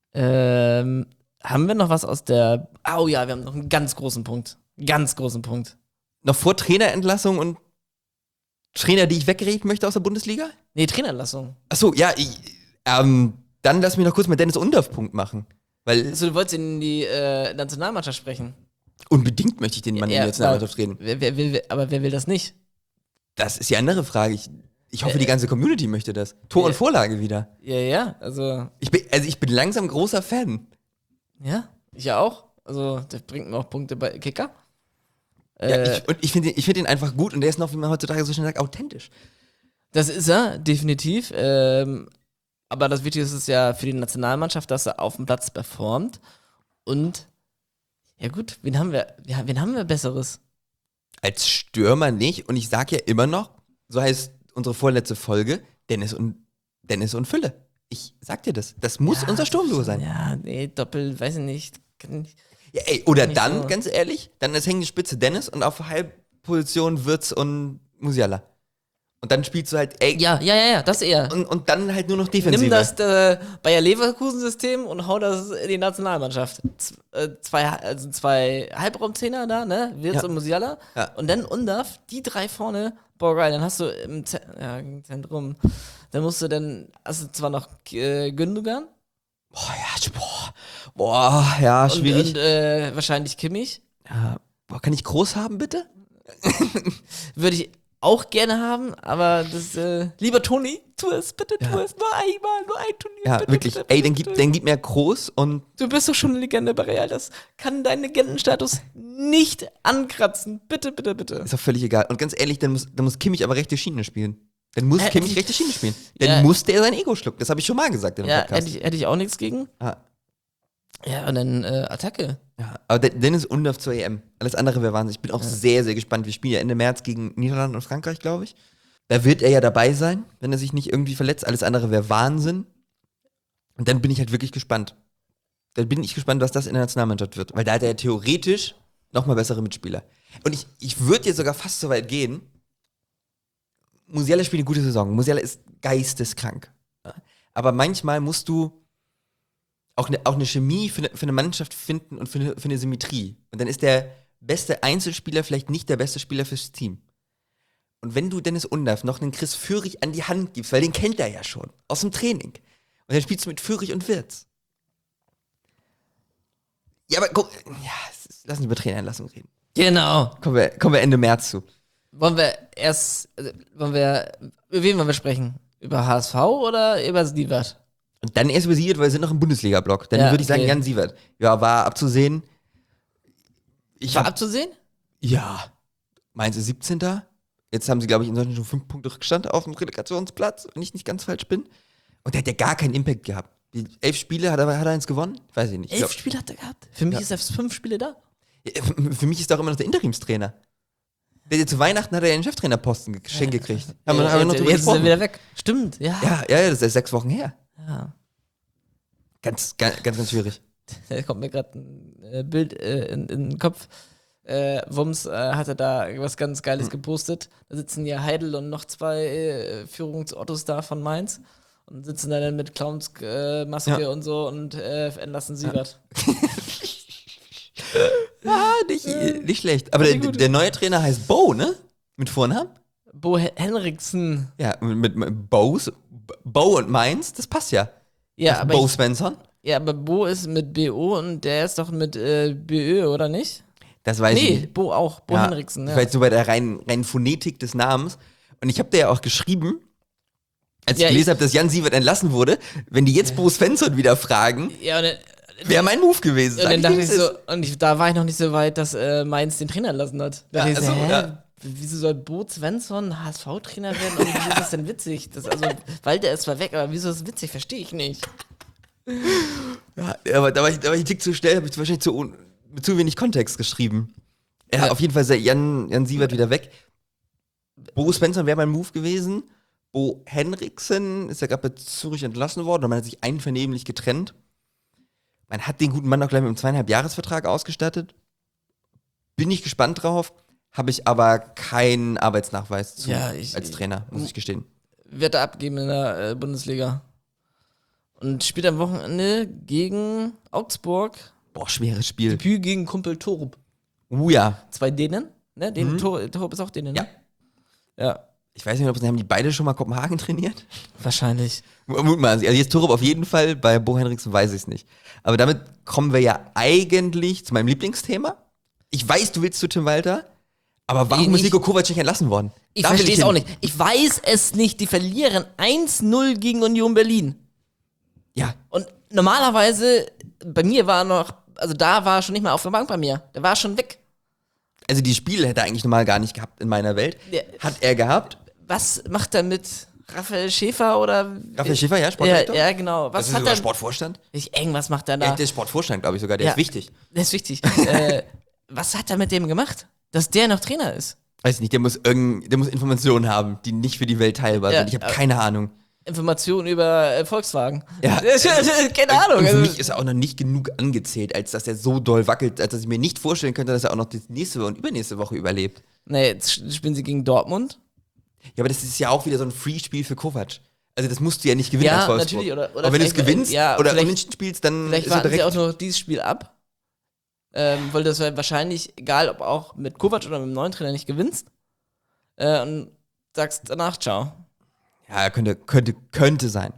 Ähm, haben wir noch was aus der. Oh ja, wir haben noch einen ganz großen Punkt. Ganz großen Punkt. Noch vor Trainerentlassung und Trainer, die ich wegreden möchte aus der Bundesliga? Nee, Trainerlassung. Achso, ja, ich, ähm, dann lass mich noch kurz mit Dennis Undorf Punkt machen. Weil Also, du wolltest in die äh, Nationalmannschaft sprechen. unbedingt möchte ich den Mann in Ja, die Nationalmannschaft reden. Wer, wer, will, aber wer will das nicht? Das ist die andere Frage. Ich, ich hoffe, Äh, die ganze Community möchte das. Tor und äh, Vorlage wieder. Ja, ja, also, Ich bin, also ich bin langsam großer Fan. ja, ich ja auch. Also, das bringt mir auch Punkte bei Kicker. Ja, Äh, ich, und ich finde ich find ihn einfach gut und der ist noch, wie man heutzutage so schnell sagt, authentisch. Das ist er, definitiv. Ähm, aber das Wichtigste ist ja für die Nationalmannschaft, dass er auf dem Platz performt. Und, ja gut, wen haben wir, ja, wen haben wir Besseres? Als Stürmer nicht. Und ich sage ja immer noch, so heißt unsere vorletzte Folge, Dennis und, Dennis und Fülle. Ich sag dir das. Das muss Ja, unser Sturmduo sein. Ja, nee, Doppel, weiß ich nicht. Kann nicht. Ja, ey, oder Nicht dann, so. ganz ehrlich, dann ist hängende Spitze Dennis und auf Halbposition Wirtz und Musiala. Und dann spielst du halt, ey, Ja, ja, ja, ja, das eher. und, und dann halt nur noch Defensive. Nimm das äh, Bayer Leverkusen-System und hau das in die Nationalmannschaft. Z äh, zwei, also zwei Halbraumzehner da, ne? Wirtz Ja. und Musiala. Ja. Und dann Undaf, die drei vorne. Boah, geil, dann hast du im, Z ja, im Zentrum. Dann musst du dann, hast du zwar noch äh, Gündogan Boah, ja, boah, boah, ja, und, schwierig. und äh, wahrscheinlich Kimmich. ja, boah, kann ich groß haben, bitte? Würde ich auch gerne haben, aber das, äh, lieber Toni, tu es, bitte tu Ja. es. Nur einmal, nur ein Turnier. Ja, bitte, wirklich. Bitte, Ey, bitte, dann gib, bitte. dann gib mir groß und Du bist doch schon eine Legende bei Real. Das kann deinen Legendenstatus nicht ankratzen. Bitte, bitte, bitte. ist doch völlig egal. Und ganz ehrlich, dann muss, dann muss Kimmich aber rechte Schiene spielen. Dann muss Äh, Kimmich ich- rechte Schiene spielen. Dann Ja. muss der sein Ego schlucken. Das habe ich schon mal gesagt in dem Ja, Podcast. hätte ich, hätte ich auch nichts gegen. Ah, Ja, und dann äh, Attacke. ja. Aber De- Dennis Undorf zur E M. Alles andere wäre Wahnsinn. Ich bin auch sehr, sehr gespannt. Wir spielen ja Ende März gegen Niederlande und Frankreich, glaube ich. Da wird er ja dabei sein, wenn er sich nicht irgendwie verletzt. Alles andere wäre Wahnsinn. Und dann bin ich halt wirklich gespannt. Dann bin ich gespannt, was das in der Nationalmannschaft wird. Weil da hat er ja theoretisch nochmal bessere Mitspieler. Und ich, ich würde jetzt sogar fast so weit gehen. Musiala spielt eine gute Saison. Musiala ist geisteskrank. Ja. Aber manchmal musst du auch eine, auch eine Chemie für eine, für eine Mannschaft finden und für eine, für eine Symmetrie. Und dann ist der beste Einzelspieler vielleicht nicht der beste Spieler fürs Team. Und wenn du Dennis Undorf noch einen Chris Führig an die Hand gibst, weil den kennt er ja schon, aus dem Training. Und dann spielst du mit Führig und Wirtz. Ja, aber guck, ja, es ist- lass uns über Trainerentlassung reden. Genau. Kommen wir, kommen wir Ende März zu. Wollen wir erst, also, wollen wir, über wen wollen wir sprechen? Über H S V oder über Sievert? Und dann erst über Sievert, weil wir sind noch im Bundesliga-Block. Dann Ja, würde ich sagen, okay. Jan Sievert. Ja, war abzusehen. Ich War hab, abzusehen? ja, meinst du siebzehnter? Jetzt haben sie, glaube ich, in Deutschland schon fünf Punkte Rückstand auf dem Relegationsplatz, wenn ich nicht ganz falsch bin. Und der hat ja gar keinen Impact gehabt. Die elf Spiele, hat er, hat er eins gewonnen? Weiß ich nicht. Ich Elf glaub, Spiele hat er gehabt. Für mich Ja. ist er fünf Spiele da. für mich ist er auch immer noch der Interimstrainer. Der, zu Weihnachten hat er ja den Cheftrainerposten geschenkt gekriegt. Haben wir, Äh, haben wir noch jetzt drüber jetzt ist er gesprochen. wieder weg. Stimmt, ja. Ja, ja, ja, das ist sechs Wochen her. ja. Ganz, ganz, ganz, ganz schwierig. Da kommt mir gerade ein äh, Bild äh, in, in den Kopf. Äh, Wums äh, hatte da was ganz Geiles Hm. gepostet. Da sitzen ja Heidel und noch zwei äh, Führungsottos da von Mainz und sitzen da dann mit Clownsmaske äh, Maske Ja. und so und äh, entlassen Sievert. Ja, nicht, nicht schlecht. Aber der, gut. der neue Trainer heißt Bo, ne? Mit Vornamen? Bo Hen- Henriksen. Ja, mit, mit Bo's, Bo und Mainz, das passt ja. Ja, Das aber, Bo ich, Svensson? ja, aber Bo ist mit B O und der ist doch mit äh, B Ö, oder nicht? Das weiß ich Nee, nicht. Bo auch. Bo Ja, Henriksen. Ich Ja. war jetzt so bei der reinen, reinen Phonetik des Namens. Und ich habe dir ja auch geschrieben, als Ja, ich gelesen ich- habe, dass Jan Sievert entlassen wurde, wenn die jetzt Bo Svensson wieder fragen, Ja, und dann, wäre mein Move gewesen. und Sag dann dachte dir, ich wie es so, ist. und ich, da war ich noch nicht so weit, dass äh, Mainz den Trainer entlassen hat. Da Ja, dachte ich so, also, hä? ja. Wieso soll Bo Svensson H S V-Trainer werden und wieso ist das denn witzig? Das, also, Walter ist zwar weg, aber wieso ist das witzig? Verstehe ich nicht. Ja, aber da war ich, da war ich ein Tick zu schnell, habe ich wahrscheinlich zu, un, mit zu wenig Kontext geschrieben. Ja, Ja. auf jeden Fall ist der Jan, Jan Siebert wieder weg. Bo Svensson wäre mein Move gewesen. Bo Henriksen ist ja gerade bei Zürich entlassen worden und man hat sich einvernehmlich getrennt. Man hat den guten Mann auch gleich mit einem zweieinhalb Jahresvertrag ausgestattet. Bin ich gespannt drauf, habe ich aber keinen Arbeitsnachweis zu Ja, ich- als Trainer, muss ich gestehen. Wird er abgeben in der äh, Bundesliga. Und spielt am Wochenende gegen Augsburg. Boah, schweres Spiel. Debüt gegen Kumpel Torup. Uh ja. Zwei Dänen, ne? Den Tor, Torup ist auch Dänen, ne? Ja. Ich weiß nicht, ob sie haben die beide schon mal Kopenhagen trainiert. Wahrscheinlich. Mutmaßlich. Also jetzt Torup auf jeden Fall, bei Bo Henriksen weiß ich es nicht. Aber damit kommen wir ja eigentlich zu meinem Lieblingsthema. Ich weiß, du willst zu Tim Walter, aber warum Ich- ist Niko Kovac nicht entlassen worden? Ich Da will verstehe es hin. auch nicht. Ich weiß es nicht. Die verlieren eins null gegen Union Berlin. Ja, Und normalerweise, bei mir war noch, also da war er schon nicht mehr auf der Bank bei mir. Der war schon weg. also die Spiele hätte er eigentlich normal gar nicht gehabt in meiner Welt. Ja. Hat er gehabt. Was macht er mit Raphael Schäfer oder? Raphael Schäfer, ja, Ja, Sportdirektor. ja, genau. Das Was ist hat sogar er? Sportvorstand. Ich, irgendwas macht er Ja, da. der ist Sportvorstand, glaube ich sogar. Der Ja. ist wichtig. Das ist wichtig. äh, was hat er mit dem gemacht? Dass der noch Trainer ist? Weiß nicht, der muss irgend, der muss Informationen haben, die nicht für die Welt teilbar Ja, sind. Ich habe aber- keine Ahnung. Informationen über äh, Volkswagen. Ja. Keine Ahnung. Und für Also, mich ist er auch noch nicht genug angezählt, als dass er so doll wackelt, als dass ich mir nicht vorstellen könnte, dass er auch noch die nächste und übernächste Woche überlebt. nee, jetzt spielen sie gegen Dortmund. Ja, aber das ist ja auch wieder so ein Free-Spiel für Kovac. Also das musst du ja nicht gewinnen Ja, als Wolfsburg. natürlich, oder- oder aber wenn du es vielleicht- gewinnst ja, oder vielleicht- unentschieden spielst, dann Vielleicht ist er warten sie direkt... auch nur dieses Spiel ab. Ähm, weil das wäre wahrscheinlich, egal ob auch mit Kovac oder mit dem neuen Trainer nicht gewinnst. Äh, und sagst danach ciao. Ja, könnte, könnte, könnte sein.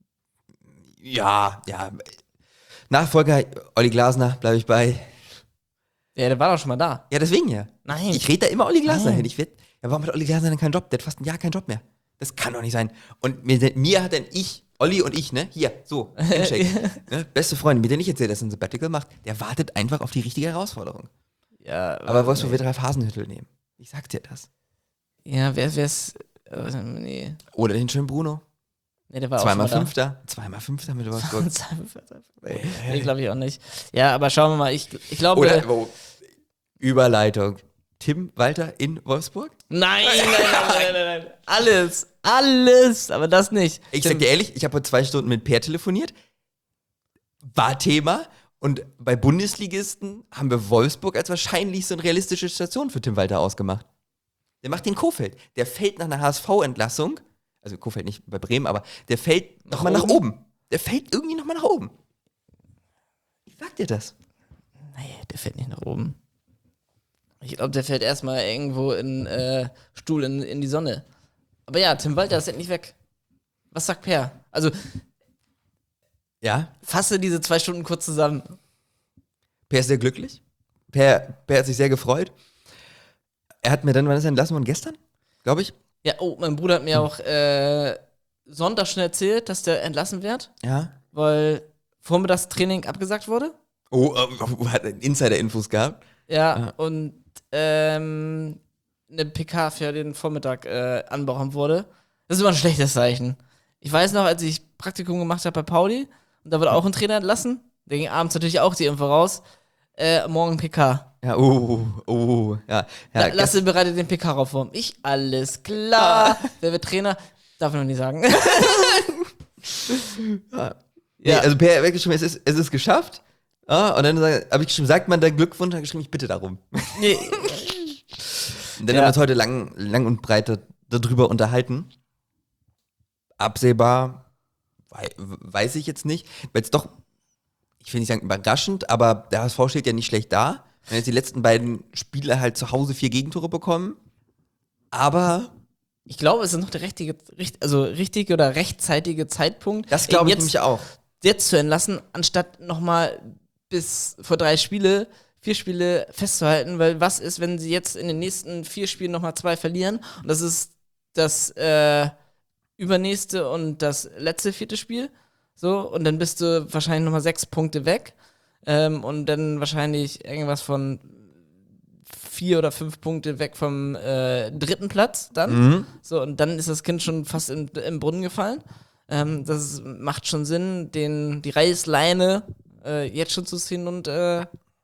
Ja, ja. Nachfolger Olli Glasner, bleibe ich bei. Ja, der war doch schon mal da. Ja, deswegen ja. Nein. Ich rede da immer Olli Glasner Nein. hin. Ich werd, ja, warum hat Olli Glasner denn keinen Job? Der hat fast ein Jahr keinen Job mehr. Das kann doch nicht sein. Und mir, mir hat denn ich, Olli und ich, ne, hier, so, Handshake, ne, beste Freunde, mit denen ich erzähle, dass er ein Sabbatical macht, der wartet einfach auf die richtige Herausforderung. Ja, Aber Wolfsburg wird Ralf Hasenhüttl nehmen. Ich sag dir das. Ja, wer wär's? Äh, nee. Oder den schönen Bruno. Nee, der war Zweimal auch schon mal Fünfter. Zweimal Fünfter mit Wolfsburg. da. nee, glaube ich auch nicht. Ja, aber schauen wir mal. Ich, ich glaube. Oder, oh, Überleitung. Tim Walter in Wolfsburg? Nein, nein, nein, nein, nein, nein. Alles. Alles. Aber das nicht. Ich sag dir ehrlich, ich habe vor zwei Stunden mit Per telefoniert. War Thema. Und bei Bundesligisten haben wir Wolfsburg als wahrscheinlich so eine realistische Station für Tim Walter ausgemacht. Der macht den Kofeld. Der fällt nach einer H S V-Entlassung. Also Kofeld nicht bei Bremen, aber der fällt nochmal nach oben? oben. Der fällt irgendwie nochmal nach oben. Ich sag dir das. Nee, der fällt nicht nach oben. Ich glaube, der fällt erstmal irgendwo in äh, Stuhl in, in die Sonne. Aber ja, Tim Walter ist endlich weg. Was sagt Per? Also, Ja, fasse diese zwei Stunden kurz zusammen. Per ist sehr glücklich. Per, per hat sich sehr gefreut. Er hat mir dann, wann ist er entlassen worden? Gestern? Glaube ich. Ja, oh, mein Bruder hat mir auch äh, Sonntag schon erzählt, dass der entlassen wird, Ja. weil Vormittagstraining abgesagt wurde. Oh, äh, hat Insider-Infos gehabt. Ja, Ja. und ähm, eine P K für den Vormittag äh, anberaumt wurde. Das ist immer ein schlechtes Zeichen. Ich weiß noch, als ich Praktikum gemacht habe bei Pauli, und da wurde auch ein Trainer entlassen, da ging abends natürlich auch die Info raus, äh, morgen P K. Ja, oh, oh, ja. ja La Lasse bereitet den P K vor. Ich, alles klar. Wer wird Trainer? Darf ich noch nicht sagen. Nee, also Per hat geschrieben, es ist, es ist geschafft. Ja, und dann habe ich geschrieben, sagt man dann Glückwunsch, hat geschrieben, ich bitte darum. Nee. Und dann Ja. haben wir uns heute lang, lang und breit da- darüber unterhalten. Absehbar, wei weiß ich jetzt nicht. Weil jetzt doch, ich will nicht sagen überraschend, aber der H S V steht ja nicht schlecht da. Wenn jetzt die letzten beiden Spiele halt zu Hause vier Gegentore bekommen. Aber Ich glaube, es ist noch der richtige, richt- also richtige oder rechtzeitige Zeitpunkt, das glaube ihn ich jetzt, nämlich auch. jetzt zu entlassen, anstatt nochmal bis vor drei Spiele, vier Spiele festzuhalten, weil was ist, wenn sie jetzt in den nächsten vier Spielen nochmal zwei verlieren? Und das ist das äh, übernächste und das letzte vierte Spiel. So, und dann bist du wahrscheinlich nochmal sechs Punkte weg. Ähm, und dann wahrscheinlich irgendwas von vier oder fünf Punkte weg vom äh, dritten Platz dann. Mhm. So, und dann ist das Kind schon fast in, im Brunnen gefallen. Ähm, das ist, macht schon Sinn, den, die Reißleine äh, jetzt schon zu ziehen und äh,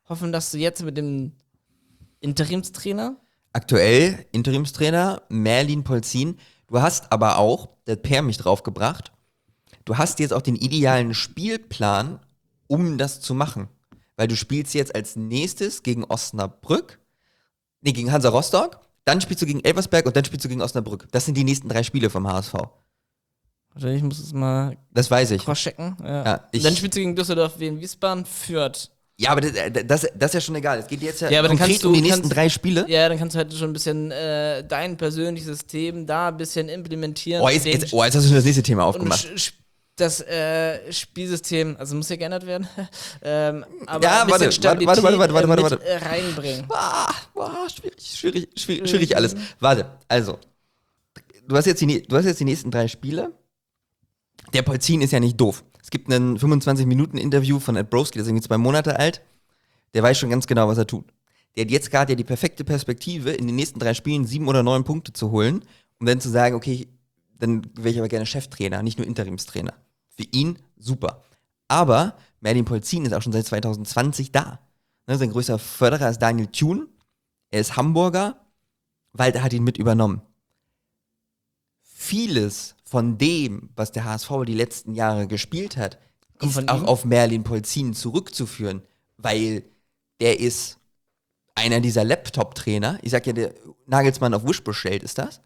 hoffen, dass du jetzt mit dem Interimstrainer. Aktuell Interimstrainer Merlin Polzin. Du hast aber auch, der hat Per mich draufgebracht, du hast jetzt auch den idealen Spielplan, um das zu machen. Weil du spielst jetzt als nächstes gegen Osnabrück, nee, gegen Hansa Rostock, dann spielst du gegen Elversberg und dann spielst du gegen Osnabrück. Das sind die nächsten drei Spiele vom H S V. Warte, ich muss es mal Das weiß ich. crosschecken. Ja. Ja, ich- Und dann spielst du gegen Düsseldorf, Wien, Wiesbaden, Fürth. Ja, aber das, das, das ist ja schon egal. Es geht jetzt ja, Ja, aber dann konkret kannst du- um die nächsten kannst- drei Spiele. Ja, dann kannst du halt schon ein bisschen äh, dein persönliches System da ein bisschen implementieren. Oh jetzt, Den- jetzt, oh, jetzt hast du schon das nächste Thema und aufgemacht. sch- sch- das äh, Spielsystem, also muss ja geändert werden, ähm, aber Ja, ein bisschen warte, warte, Stabilität warte, warte, warte, äh, warte, mit, warte. äh, reinbringen. Ah, boah, schwierig, schwierig, schwierig, schwierig alles. Warte, also, du hast, jetzt die, nä- du hast jetzt die nächsten drei Spiele. Der Polzin ist ja nicht doof. Es gibt ein fünfundzwanzig-Minuten-Interview von Ed Broski, das ist irgendwie zwei Monate alt. Der weiß schon ganz genau, was er tut. Der hat jetzt gerade ja die perfekte Perspektive, in den nächsten drei Spielen sieben oder neun Punkte zu holen, um dann zu sagen, okay, dann wäre ich aber gerne Cheftrainer, nicht nur Interimstrainer. Für ihn super. Aber Merlin Polzin ist auch schon seit zwanzig zwanzig da. Ne, sein größter Förderer ist Daniel Thune. Er ist Hamburger. Walter hat ihn mit übernommen. Vieles von dem, was der H S V die letzten Jahre gespielt hat, Kommt ist von auch ihm? auf Merlin Polzin zurückzuführen, weil der ist einer dieser Laptop-Trainer. Ich sag ja, der Nagelsmann auf Wish bestellt ist das.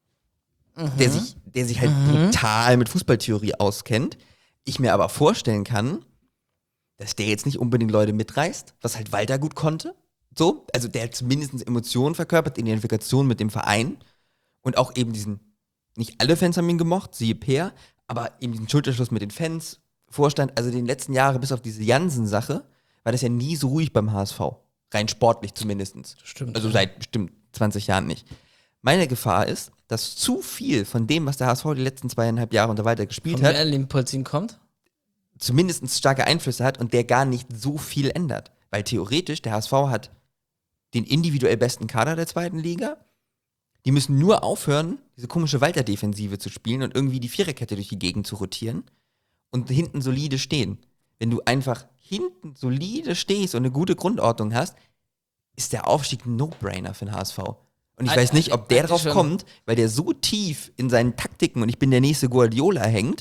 Der sich, der sich halt brutal mit Fußballtheorie auskennt. Ich mir aber vorstellen kann, dass der jetzt nicht unbedingt Leute mitreißt, was halt Walter gut konnte. So, also der hat zumindest Emotionen verkörpert, Identifikation mit dem Verein und auch eben diesen, nicht alle Fans haben ihn gemocht, siehe Peer, aber eben diesen Schulterschluss mit den Fans, Vorstand, also die letzten Jahre bis auf diese Jansen-Sache, war das ja nie so ruhig beim H S V. Rein sportlich zumindest. Stimmt. Also seit bestimmt zwanzig Jahren nicht. Meine Gefahr ist, dass zu viel von dem, was der H S V die letzten zweieinhalb Jahre unter Walter gespielt Von hat, Merlin Polzin kommt. zumindest starke Einflüsse hat und der gar nicht so viel ändert. Weil theoretisch, der H S V hat den individuell besten Kader der zweiten Liga. Die müssen nur aufhören, diese komische Walter-Defensive zu spielen und irgendwie die Viererkette durch die Gegend zu rotieren und hinten solide stehen. Wenn du einfach hinten solide stehst und eine gute Grundordnung hast, ist der Aufstieg ein No-Brainer für den H S V. Und ich Eig- weiß nicht, ob der eigentlich drauf schon. kommt, weil der so tief in seinen Taktiken und ich bin der nächste Guardiola hängt.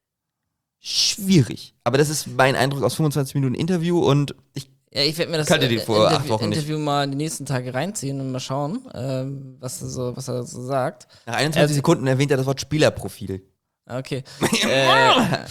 Schwierig. Aber das ist mein Eindruck aus fünfundzwanzig Minuten Interview und ich Ja, ich werde mir das Kannte den äh, vor acht Interview, Wochen nicht. Interview mal die nächsten Tage reinziehen und mal schauen, ähm, was, er so, was er so sagt. nach einundzwanzig Äh, Sekunden erwähnt er das Wort Spielerprofil. Okay. äh,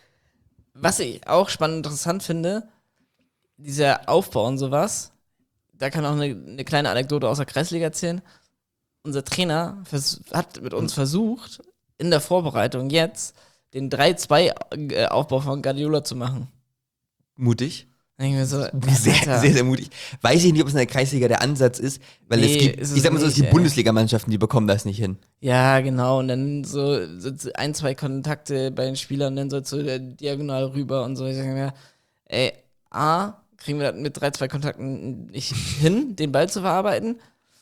was ich auch spannend und interessant finde, dieser Aufbau und sowas, da kann auch eine, eine kleine Anekdote aus der Kreisliga erzählen. Unser Trainer vers- hat mit uns versucht, in der Vorbereitung jetzt den drei zwei Aufbau von Guardiola zu machen. Mutig. Dann denk ich mir so, Sehr, Alter, sehr, sehr mutig. Weiß ich nicht, ob es in der Kreisliga der Ansatz ist, weil Nee, es gibt, ist es ich sag mal so, es nicht, gibt ey. Bundesligamannschaften, die bekommen das nicht hin. Ja, genau. Und dann so, so ein, zwei Kontakte bei den Spielern, dann sollst du äh, diagonal rüber und so. Ich sag mir, ey, A, kriegen wir das mit drei, zwei Kontakten nicht hin, den Ball zu verarbeiten.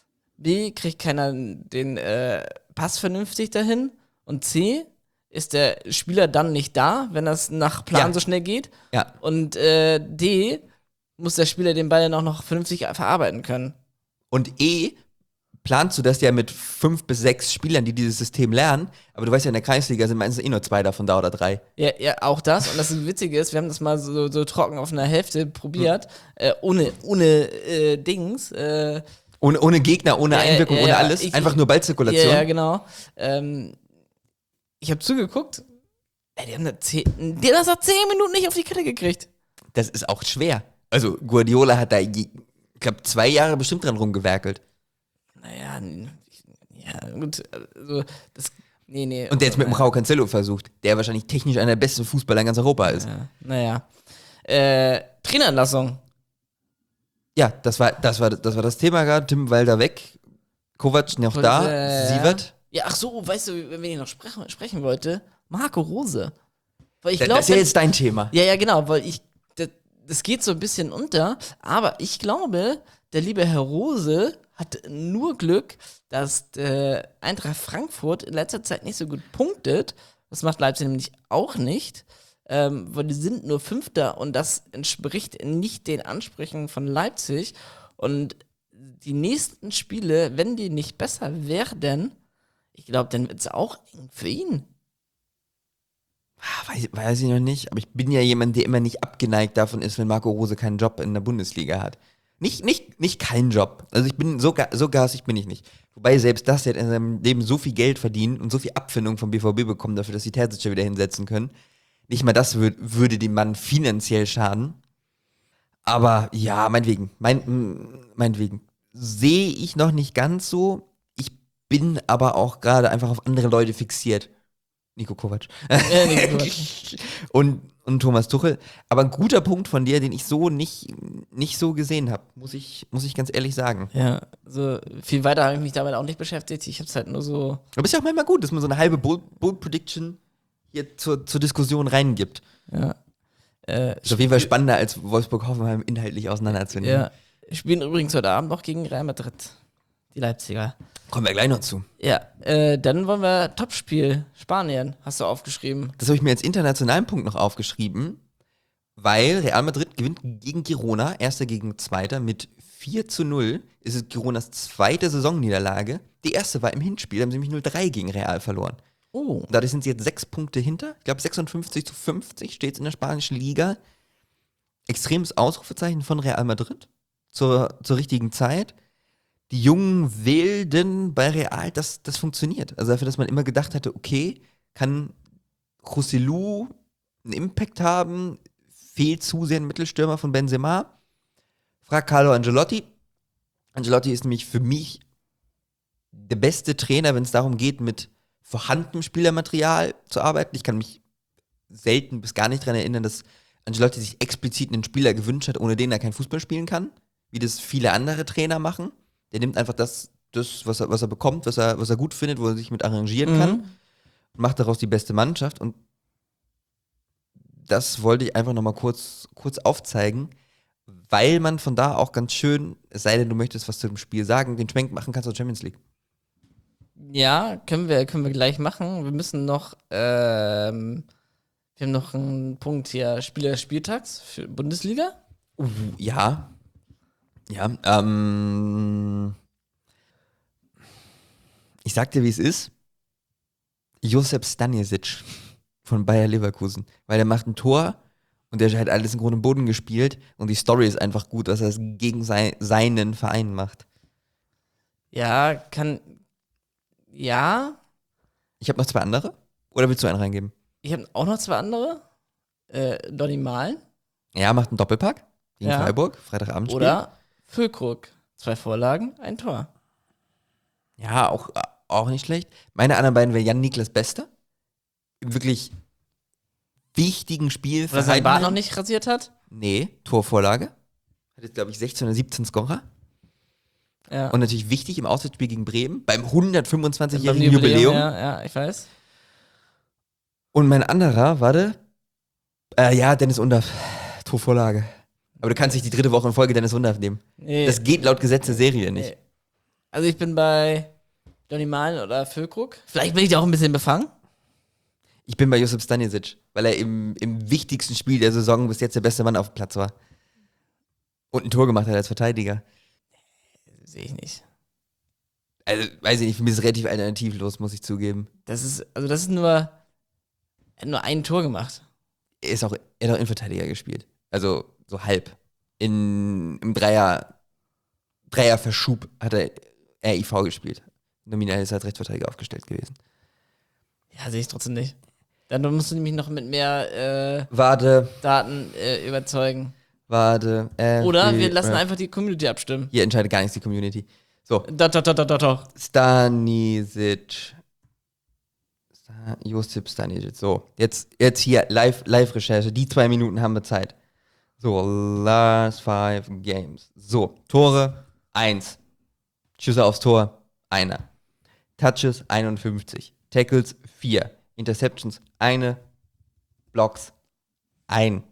B, kriegt keiner den äh, Pass vernünftig dahin. Und C, ist der Spieler dann nicht da, wenn das nach Plan Ja. so schnell geht. Ja. Und äh, D, muss der Spieler den Ball dann auch noch vernünftig verarbeiten können. Und E, planst du das ja mit fünf bis sechs Spielern, die dieses System lernen, aber du weißt ja, in der Kreisliga sind meistens eh nur zwei davon da oder drei. Ja, ja, auch das. Und das Witzige ist, wir haben das mal so, so trocken auf einer Hälfte probiert, äh, ohne, ohne äh, Dings. Äh, Ohne, ohne Gegner, ohne Ja, Einwirkung, ja, ohne ja, alles. ich- Einfach nur Ballzirkulation. ja, ja, genau. Ähm, ich habe zugeguckt. Ey, die haben da zehn, die haben das nach zehn Minuten nicht auf die Kette gekriegt. Das ist auch schwer. Also Guardiola hat da, je- ich glaube, zwei Jahre bestimmt dran rumgewerkelt. Naja, n- ja, gut. Also, das, nee, nee. Und der jetzt mit dem Raul Cancelo versucht, der wahrscheinlich technisch einer der besten Fußballer in ganz Europa ist. Ja, naja. Äh, Trainerentlassung. Ja, das war das, war, das, war das Thema gerade. Tim Walter weg, Kovac noch Und, da, äh, Sievert. Ja, ach so, weißt du, wenn ich noch sprechen, sprechen wollte? Marco Rose. Weil ich Da- glaube, das ist ja jetzt dein Thema. ja, ja, genau, weil ich, das, das geht so ein bisschen unter, aber ich glaube, der liebe Herr Rose hat nur Glück, dass äh, Eintracht Frankfurt in letzter Zeit nicht so gut punktet. Das macht Leipzig nämlich auch nicht. ähm, weil die sind nur Fünfter und das entspricht nicht den Ansprüchen von Leipzig. Und die nächsten Spiele, wenn die nicht besser werden, ich glaube, dann wird es auch eng für ihn. Ah, Weiß, weiß ich noch nicht, aber ich bin ja jemand, der immer nicht abgeneigt davon ist, wenn Marco Rose keinen Job in der Bundesliga hat. Nicht, nicht, nicht keinen Job. Also ich bin so, ga- so garstig bin ich nicht. Wobei selbst das, der hat in seinem Leben so viel Geld verdient und so viel Abfindung vom B V B bekommen dafür, dass die Terzic wieder hinsetzen können. Nicht mal das würd, würde dem Mann finanziell schaden. Aber ja, meinetwegen, mein, mm, meinetwegen. Sehe ich noch nicht ganz so. Ich bin aber auch gerade einfach auf andere Leute fixiert. Nico Kovac. Äh, Nico Kovac. und, und Thomas Tuchel. Aber ein guter Punkt von dir, den ich so nicht, nicht so gesehen habe, muss ich, muss ich ganz ehrlich sagen. Ja, so viel weiter habe ich mich damit auch nicht beschäftigt. Ich habe es halt nur so. Aber ist ja auch manchmal gut, dass man so eine halbe Bold, Bold Prediction hier zur, zur Diskussion reingibt. Ja. Äh, Ist auf jeden Fall spannender, als Wolfsburg-Hoffenheim inhaltlich auseinanderzunehmen. Ja, spielen übrigens heute Abend noch gegen Real Madrid. Die Leipziger. Kommen wir gleich noch zu. Ja, äh, dann wollen wir Topspiel Spanien, hast du aufgeschrieben. Das habe ich mir als internationalen Punkt noch aufgeschrieben, weil Real Madrid gewinnt gegen Girona, erster gegen zweiter mit vier zu null. Es ist Gironas zweite Saisonniederlage. Die erste war im Hinspiel, da haben sie nämlich null drei gegen Real verloren. Oh. Und dadurch sind sie jetzt sechs Punkte hinter. Ich glaube, sechsundfünfzig zu fünfzig steht es in der spanischen Liga. Extremes Ausrufezeichen von Real Madrid zur, zur richtigen Zeit. Die jungen Wilden bei Real, das, das funktioniert. Also dafür, dass man immer gedacht hatte, okay, kann Joselu einen Impact haben, fehlt zu sehr ein Mittelstürmer von Benzema. Frag Carlo Ancelotti. Ancelotti ist nämlich für mich der beste Trainer, wenn es darum geht, mit vorhandenem Spielermaterial zu arbeiten. Ich kann mich selten bis gar nicht daran erinnern, dass Ancelotti sich explizit einen Spieler gewünscht hat, ohne den er kein Fußball spielen kann, wie das viele andere Trainer machen. Der nimmt einfach das, das was, er, was er bekommt, was er, was er gut findet, wo er sich mit arrangieren kann Mhm. und macht daraus die beste Mannschaft. Und das wollte ich einfach nochmal kurz, kurz aufzeigen, weil man von da auch ganz schön, es sei denn, du möchtest was zu dem Spiel sagen, den Schwenk machen kannst zur Champions League. Ja, können wir, können wir gleich machen. Wir müssen noch, ähm, wir haben noch einen Punkt hier, Spieler des Spieltags für Bundesliga. Uh, ja. Ja, ähm. Ich sag dir, wie es ist. Josep Stanisic von Bayer Leverkusen. Weil der macht ein Tor und der hat alles im Grund und Boden gespielt und die Story ist einfach gut, dass er es gegen sei, seinen Verein macht. Ja, kann, ja, Ich habe noch zwei andere. Oder willst du einen reingeben? ich habe auch noch zwei andere. Äh, Donny Malen Ja, macht einen Doppelpack gegen Ja. Freiburg, Freitagabendspiel. oder Füllkrug. Zwei Vorlagen, ein Tor. Ja, auch, auch nicht schlecht. Meine anderen beiden wären Jan-Niklas Bester. Im wirklich wichtigen Spiel für Oder sein Bart Heidenheim. noch nicht rasiert hat. Nee, Torvorlage. Hat jetzt, glaube ich, sechzehn oder siebzehn Scorer. Ja. Und natürlich wichtig im Auswärtsspiel gegen Bremen, beim Beim hundertfünfundzwanzigjährigen Jubiläum. Ja, ja, ich weiß. Und mein anderer, warte. Äh, ja, Dennis Undaff. Torvorlage. Aber du kannst nicht die dritte Woche in Folge Dennis Undaff nehmen. Nee, Das geht laut Gesetz der Serie nicht. nee. Also ich bin bei Donny Malen oder Füllkrug. Vielleicht bin ich da auch ein bisschen befangen. Ich bin bei Josip Stanisic, weil er im, im wichtigsten Spiel der Saison bis jetzt der beste Mann auf dem Platz war. Und ein Tor gemacht hat als Verteidiger. Sehe ich nicht. Also, weiß ich nicht, für mich ist es relativ alternativlos, muss ich zugeben. Das ist, also das ist nur, er hat nur ein Tor gemacht. Er ist auch, er hat auch Innenverteidiger gespielt. Also, so halb. In, Im Dreier, Dreier-Verschub hat er R I V gespielt. Nominell ist er als Rechtsverteidiger aufgestellt gewesen. Ja, sehe ich trotzdem nicht. Dann musst du nämlich noch mit mehr äh, Warte, Daten äh, überzeugen. warte. Äh, Oder die- wir lassen äh, einfach die Community abstimmen. Hier entscheidet gar nichts die Community. So, Doch, doch, doch, doch, doch, doch. Stanisic. Sta- Josip Stanisic. So, jetzt, jetzt hier Live- Live-Recherche. Die zwei Minuten haben wir Zeit. So, last five games. So, Tore, eins. Schüsse aufs Tor, einer. Touches, einundfünfzig. Tackles, vier. Interceptions, eine. Blocks, ein.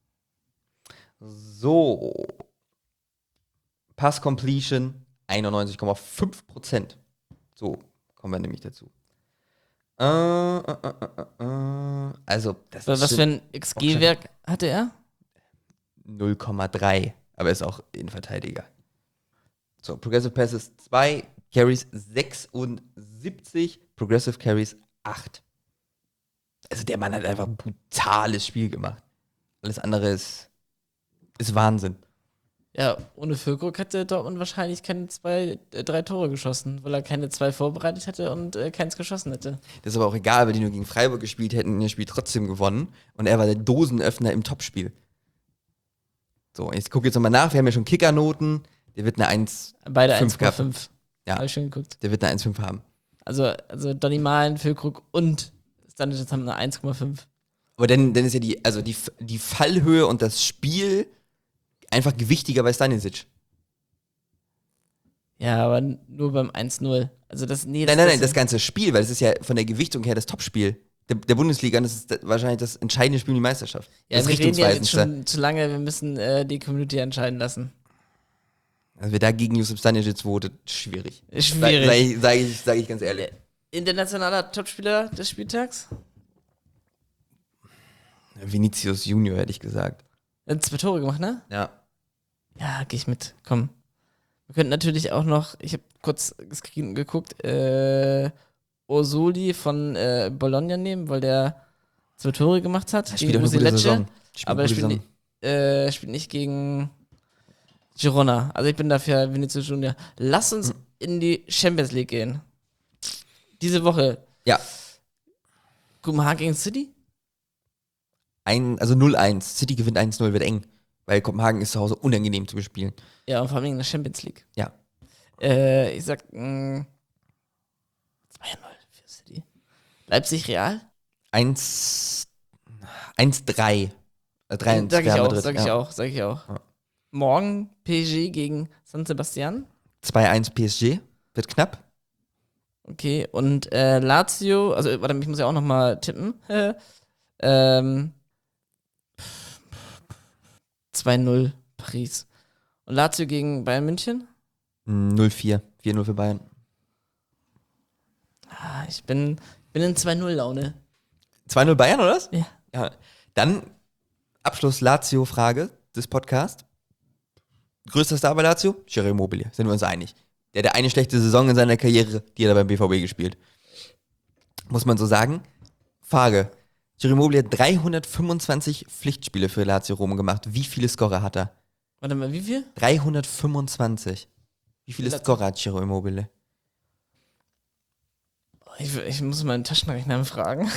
So. Pass Completion, einundneunzig Komma fünf Prozent. So, kommen wir nämlich dazu. Äh, äh, äh, äh, äh. Also, das Was ist für ein X G-Wert hatte er? null Komma drei, aber ist auch Innenverteidiger. So, Progressive Passes zwei, Carries sechsundsiebzig, Progressive Carries acht. Also der Mann hat einfach ein brutales Spiel gemacht. Alles andere ist, ist Wahnsinn. Ja, ohne Füllkrug hätte Dortmund wahrscheinlich keine zwei, äh, drei Tore geschossen, weil er keine zwei vorbereitet hätte und äh, keins geschossen hätte. Das ist aber auch egal, weil die nur gegen Freiburg gespielt hätten, ihr Spiel trotzdem gewonnen. Und er war der Dosenöffner im Topspiel. So, ich gucke jetzt nochmal nach, wir haben ja schon Kickernoten. Der wird eine eins Komma fünf Beide eins Komma gehabt. fünf. Ja. Habe ich schon geguckt. Der wird eine eins Komma fünf haben. Also, also Donny Malen, Füllkrug und Stanisic haben eine eins Komma fünf. Aber dann, dann ist ja die, also die, die Fallhöhe und das Spiel einfach gewichtiger bei Stanisic. Ja, aber nur beim eins null. Also das, nee, das, Nein, nein, nein, das, das ganze Spiel, weil es ist ja von der Gewichtung her das Topspiel der, der Bundesliga und das ist wahrscheinlich das entscheidende Spiel um die Meisterschaft. ja, Das wir reden ja jetzt Richtungsweisendste. schon zu lange, wir müssen äh, die Community entscheiden lassen. Also wer da gegen Yusuf Stanisic votet, schwierig. Schwierig. Sag, sag, ich, sag, ich, sag ich ganz ehrlich. Internationaler Topspieler des Spieltags? Vinicius Junior, hätte ich gesagt. Er hat zwei Tore gemacht, ne? Ja. Ja, geh ich mit. Komm. Wir könnten natürlich auch noch, ich habe kurz gescreen- geguckt, äh, Osuli von äh, Bologna nehmen, weil der zwei Tore gemacht hat. Er spielt auch eine gute Lecce, Saison. Spielt aber eine er gute spielt, Saison. ni- äh, spielt nicht gegen Girona. Also ich bin dafür Vinicius Junior. Lass uns Hm. in die Champions League gehen. Diese Woche. Ja. Kopenhagen gegen City? Ein, also null eins. City gewinnt eins null, wird eng. Weil Kopenhagen ist zu Hause unangenehm zu bespielen. Ja, und vor allem in der Champions League. Ja. Äh, ich sag mh, zwei null für City. Leipzig Real? eins drei. Äh, drei eins Sag ich Real auch, Madrid, sag ich ja. auch, sag ich auch. Ja. Morgen P S G gegen San Sebastian. zwei eins P S G. Wird knapp. Okay, und äh, Lazio, also warte, ich muss ja auch nochmal tippen. ähm, zwei null Paris. Und Lazio gegen Bayern München? null vier. vier null für Bayern. Ah, ich bin, bin in zwei null Laune. zwei null Bayern, oder was? Ja. Ja. Dann Abschluss Lazio-Frage des Podcasts. Größter Star bei Lazio? Ciro Immobile. Sind wir uns einig. Der hat eine schlechte Saison in seiner Karriere, die hat er beim B V B gespielt. Muss man so sagen. Frage. Ciro Immobile hat dreihundertfünfundzwanzig Pflichtspiele für Lazio Rom gemacht. Wie viele Scorer hat er? Warte mal, wie viel? dreihundertfünfundzwanzig. Wie viele Lazio- Scorer hat Ciro Immobile? Ich, ich muss meinen Taschenrechner fragen.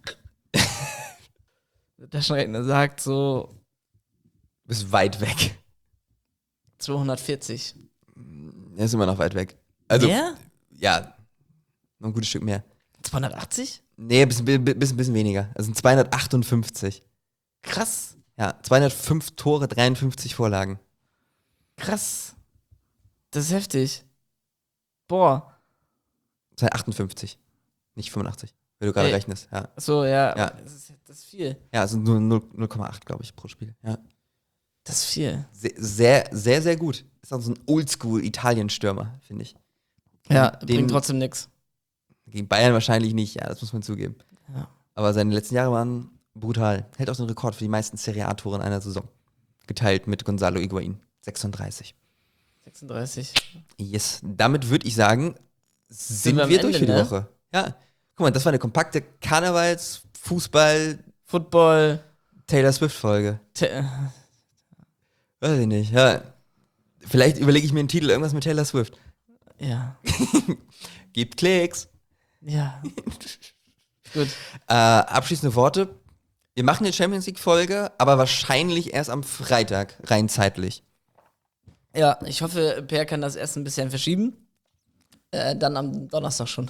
Der Taschenrechner sagt so Du bist weit weg. zweihundertvierzig. Er ist immer noch weit weg. Also, Mehr? ja, noch ein gutes Stück mehr. zweihundertachtzig? Nee, ein bisschen, bisschen, bisschen weniger. Also sind zweihundertachtundfünfzig. Krass. Ja, zweihundertfünf Tore, dreiundfünfzig Vorlagen. Krass. Das ist heftig. Boah. zweihundertachtundfünfzig. Nicht fünfundachtzig, wenn du gerade Ey. rechnest. Ja, So, ja. Ja. aber Das, ist, das ist viel. ja es sind nur null Komma acht, glaube ich, pro Spiel. Ja. Das ist viel. Sehr, sehr, sehr, sehr gut. Ist auch so ein Oldschool-Italien-Stürmer, finde ich. Ja, Den- bringt trotzdem nix. Gegen Bayern wahrscheinlich nicht, ja, das muss man zugeben. Ja. Aber seine letzten Jahre waren brutal. Hält auch den Rekord für die meisten Serie A-Tore in einer Saison. Geteilt mit Gonzalo Higuain. sechsunddreißig. sechsunddreißig. Yes. Damit würde ich sagen, sind, wir am wir durch Ende, für die ne? Woche. Ja. Guck mal, das war eine kompakte Karnevals-, Fußball-, Football. Taylor Swift-Folge. Te Weiß ich nicht, ja. Vielleicht überlege ich mir einen Titel, irgendwas mit Taylor Swift. ja. Gibt Klicks. Ja. Gut. Äh, abschließende Worte. Wir machen eine Champions League-Folge, aber wahrscheinlich erst am Freitag, rein zeitlich. Ja, ich hoffe, Per kann das erst ein bisschen verschieben. Äh, dann am Donnerstag schon.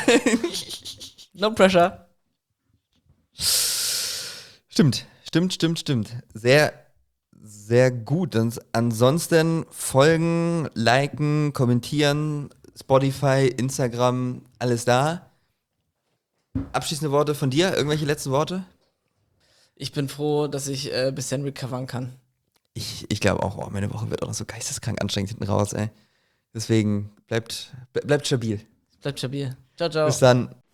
No pressure. Stimmt, stimmt, stimmt, stimmt. Sehr, sehr gut. Und ansonsten folgen, liken, kommentieren, Spotify, Instagram, alles da. Abschließende Worte von dir? Irgendwelche letzten Worte? Ich bin froh, dass ich äh, ein bisschen recovern kann. Ich, ich glaube auch, oh, meine Woche wird auch noch so geisteskrank anstrengend hinten raus, ey. Deswegen bleibt, bleibt stabil. Bleibt stabil. Ciao, ciao. Bis dann.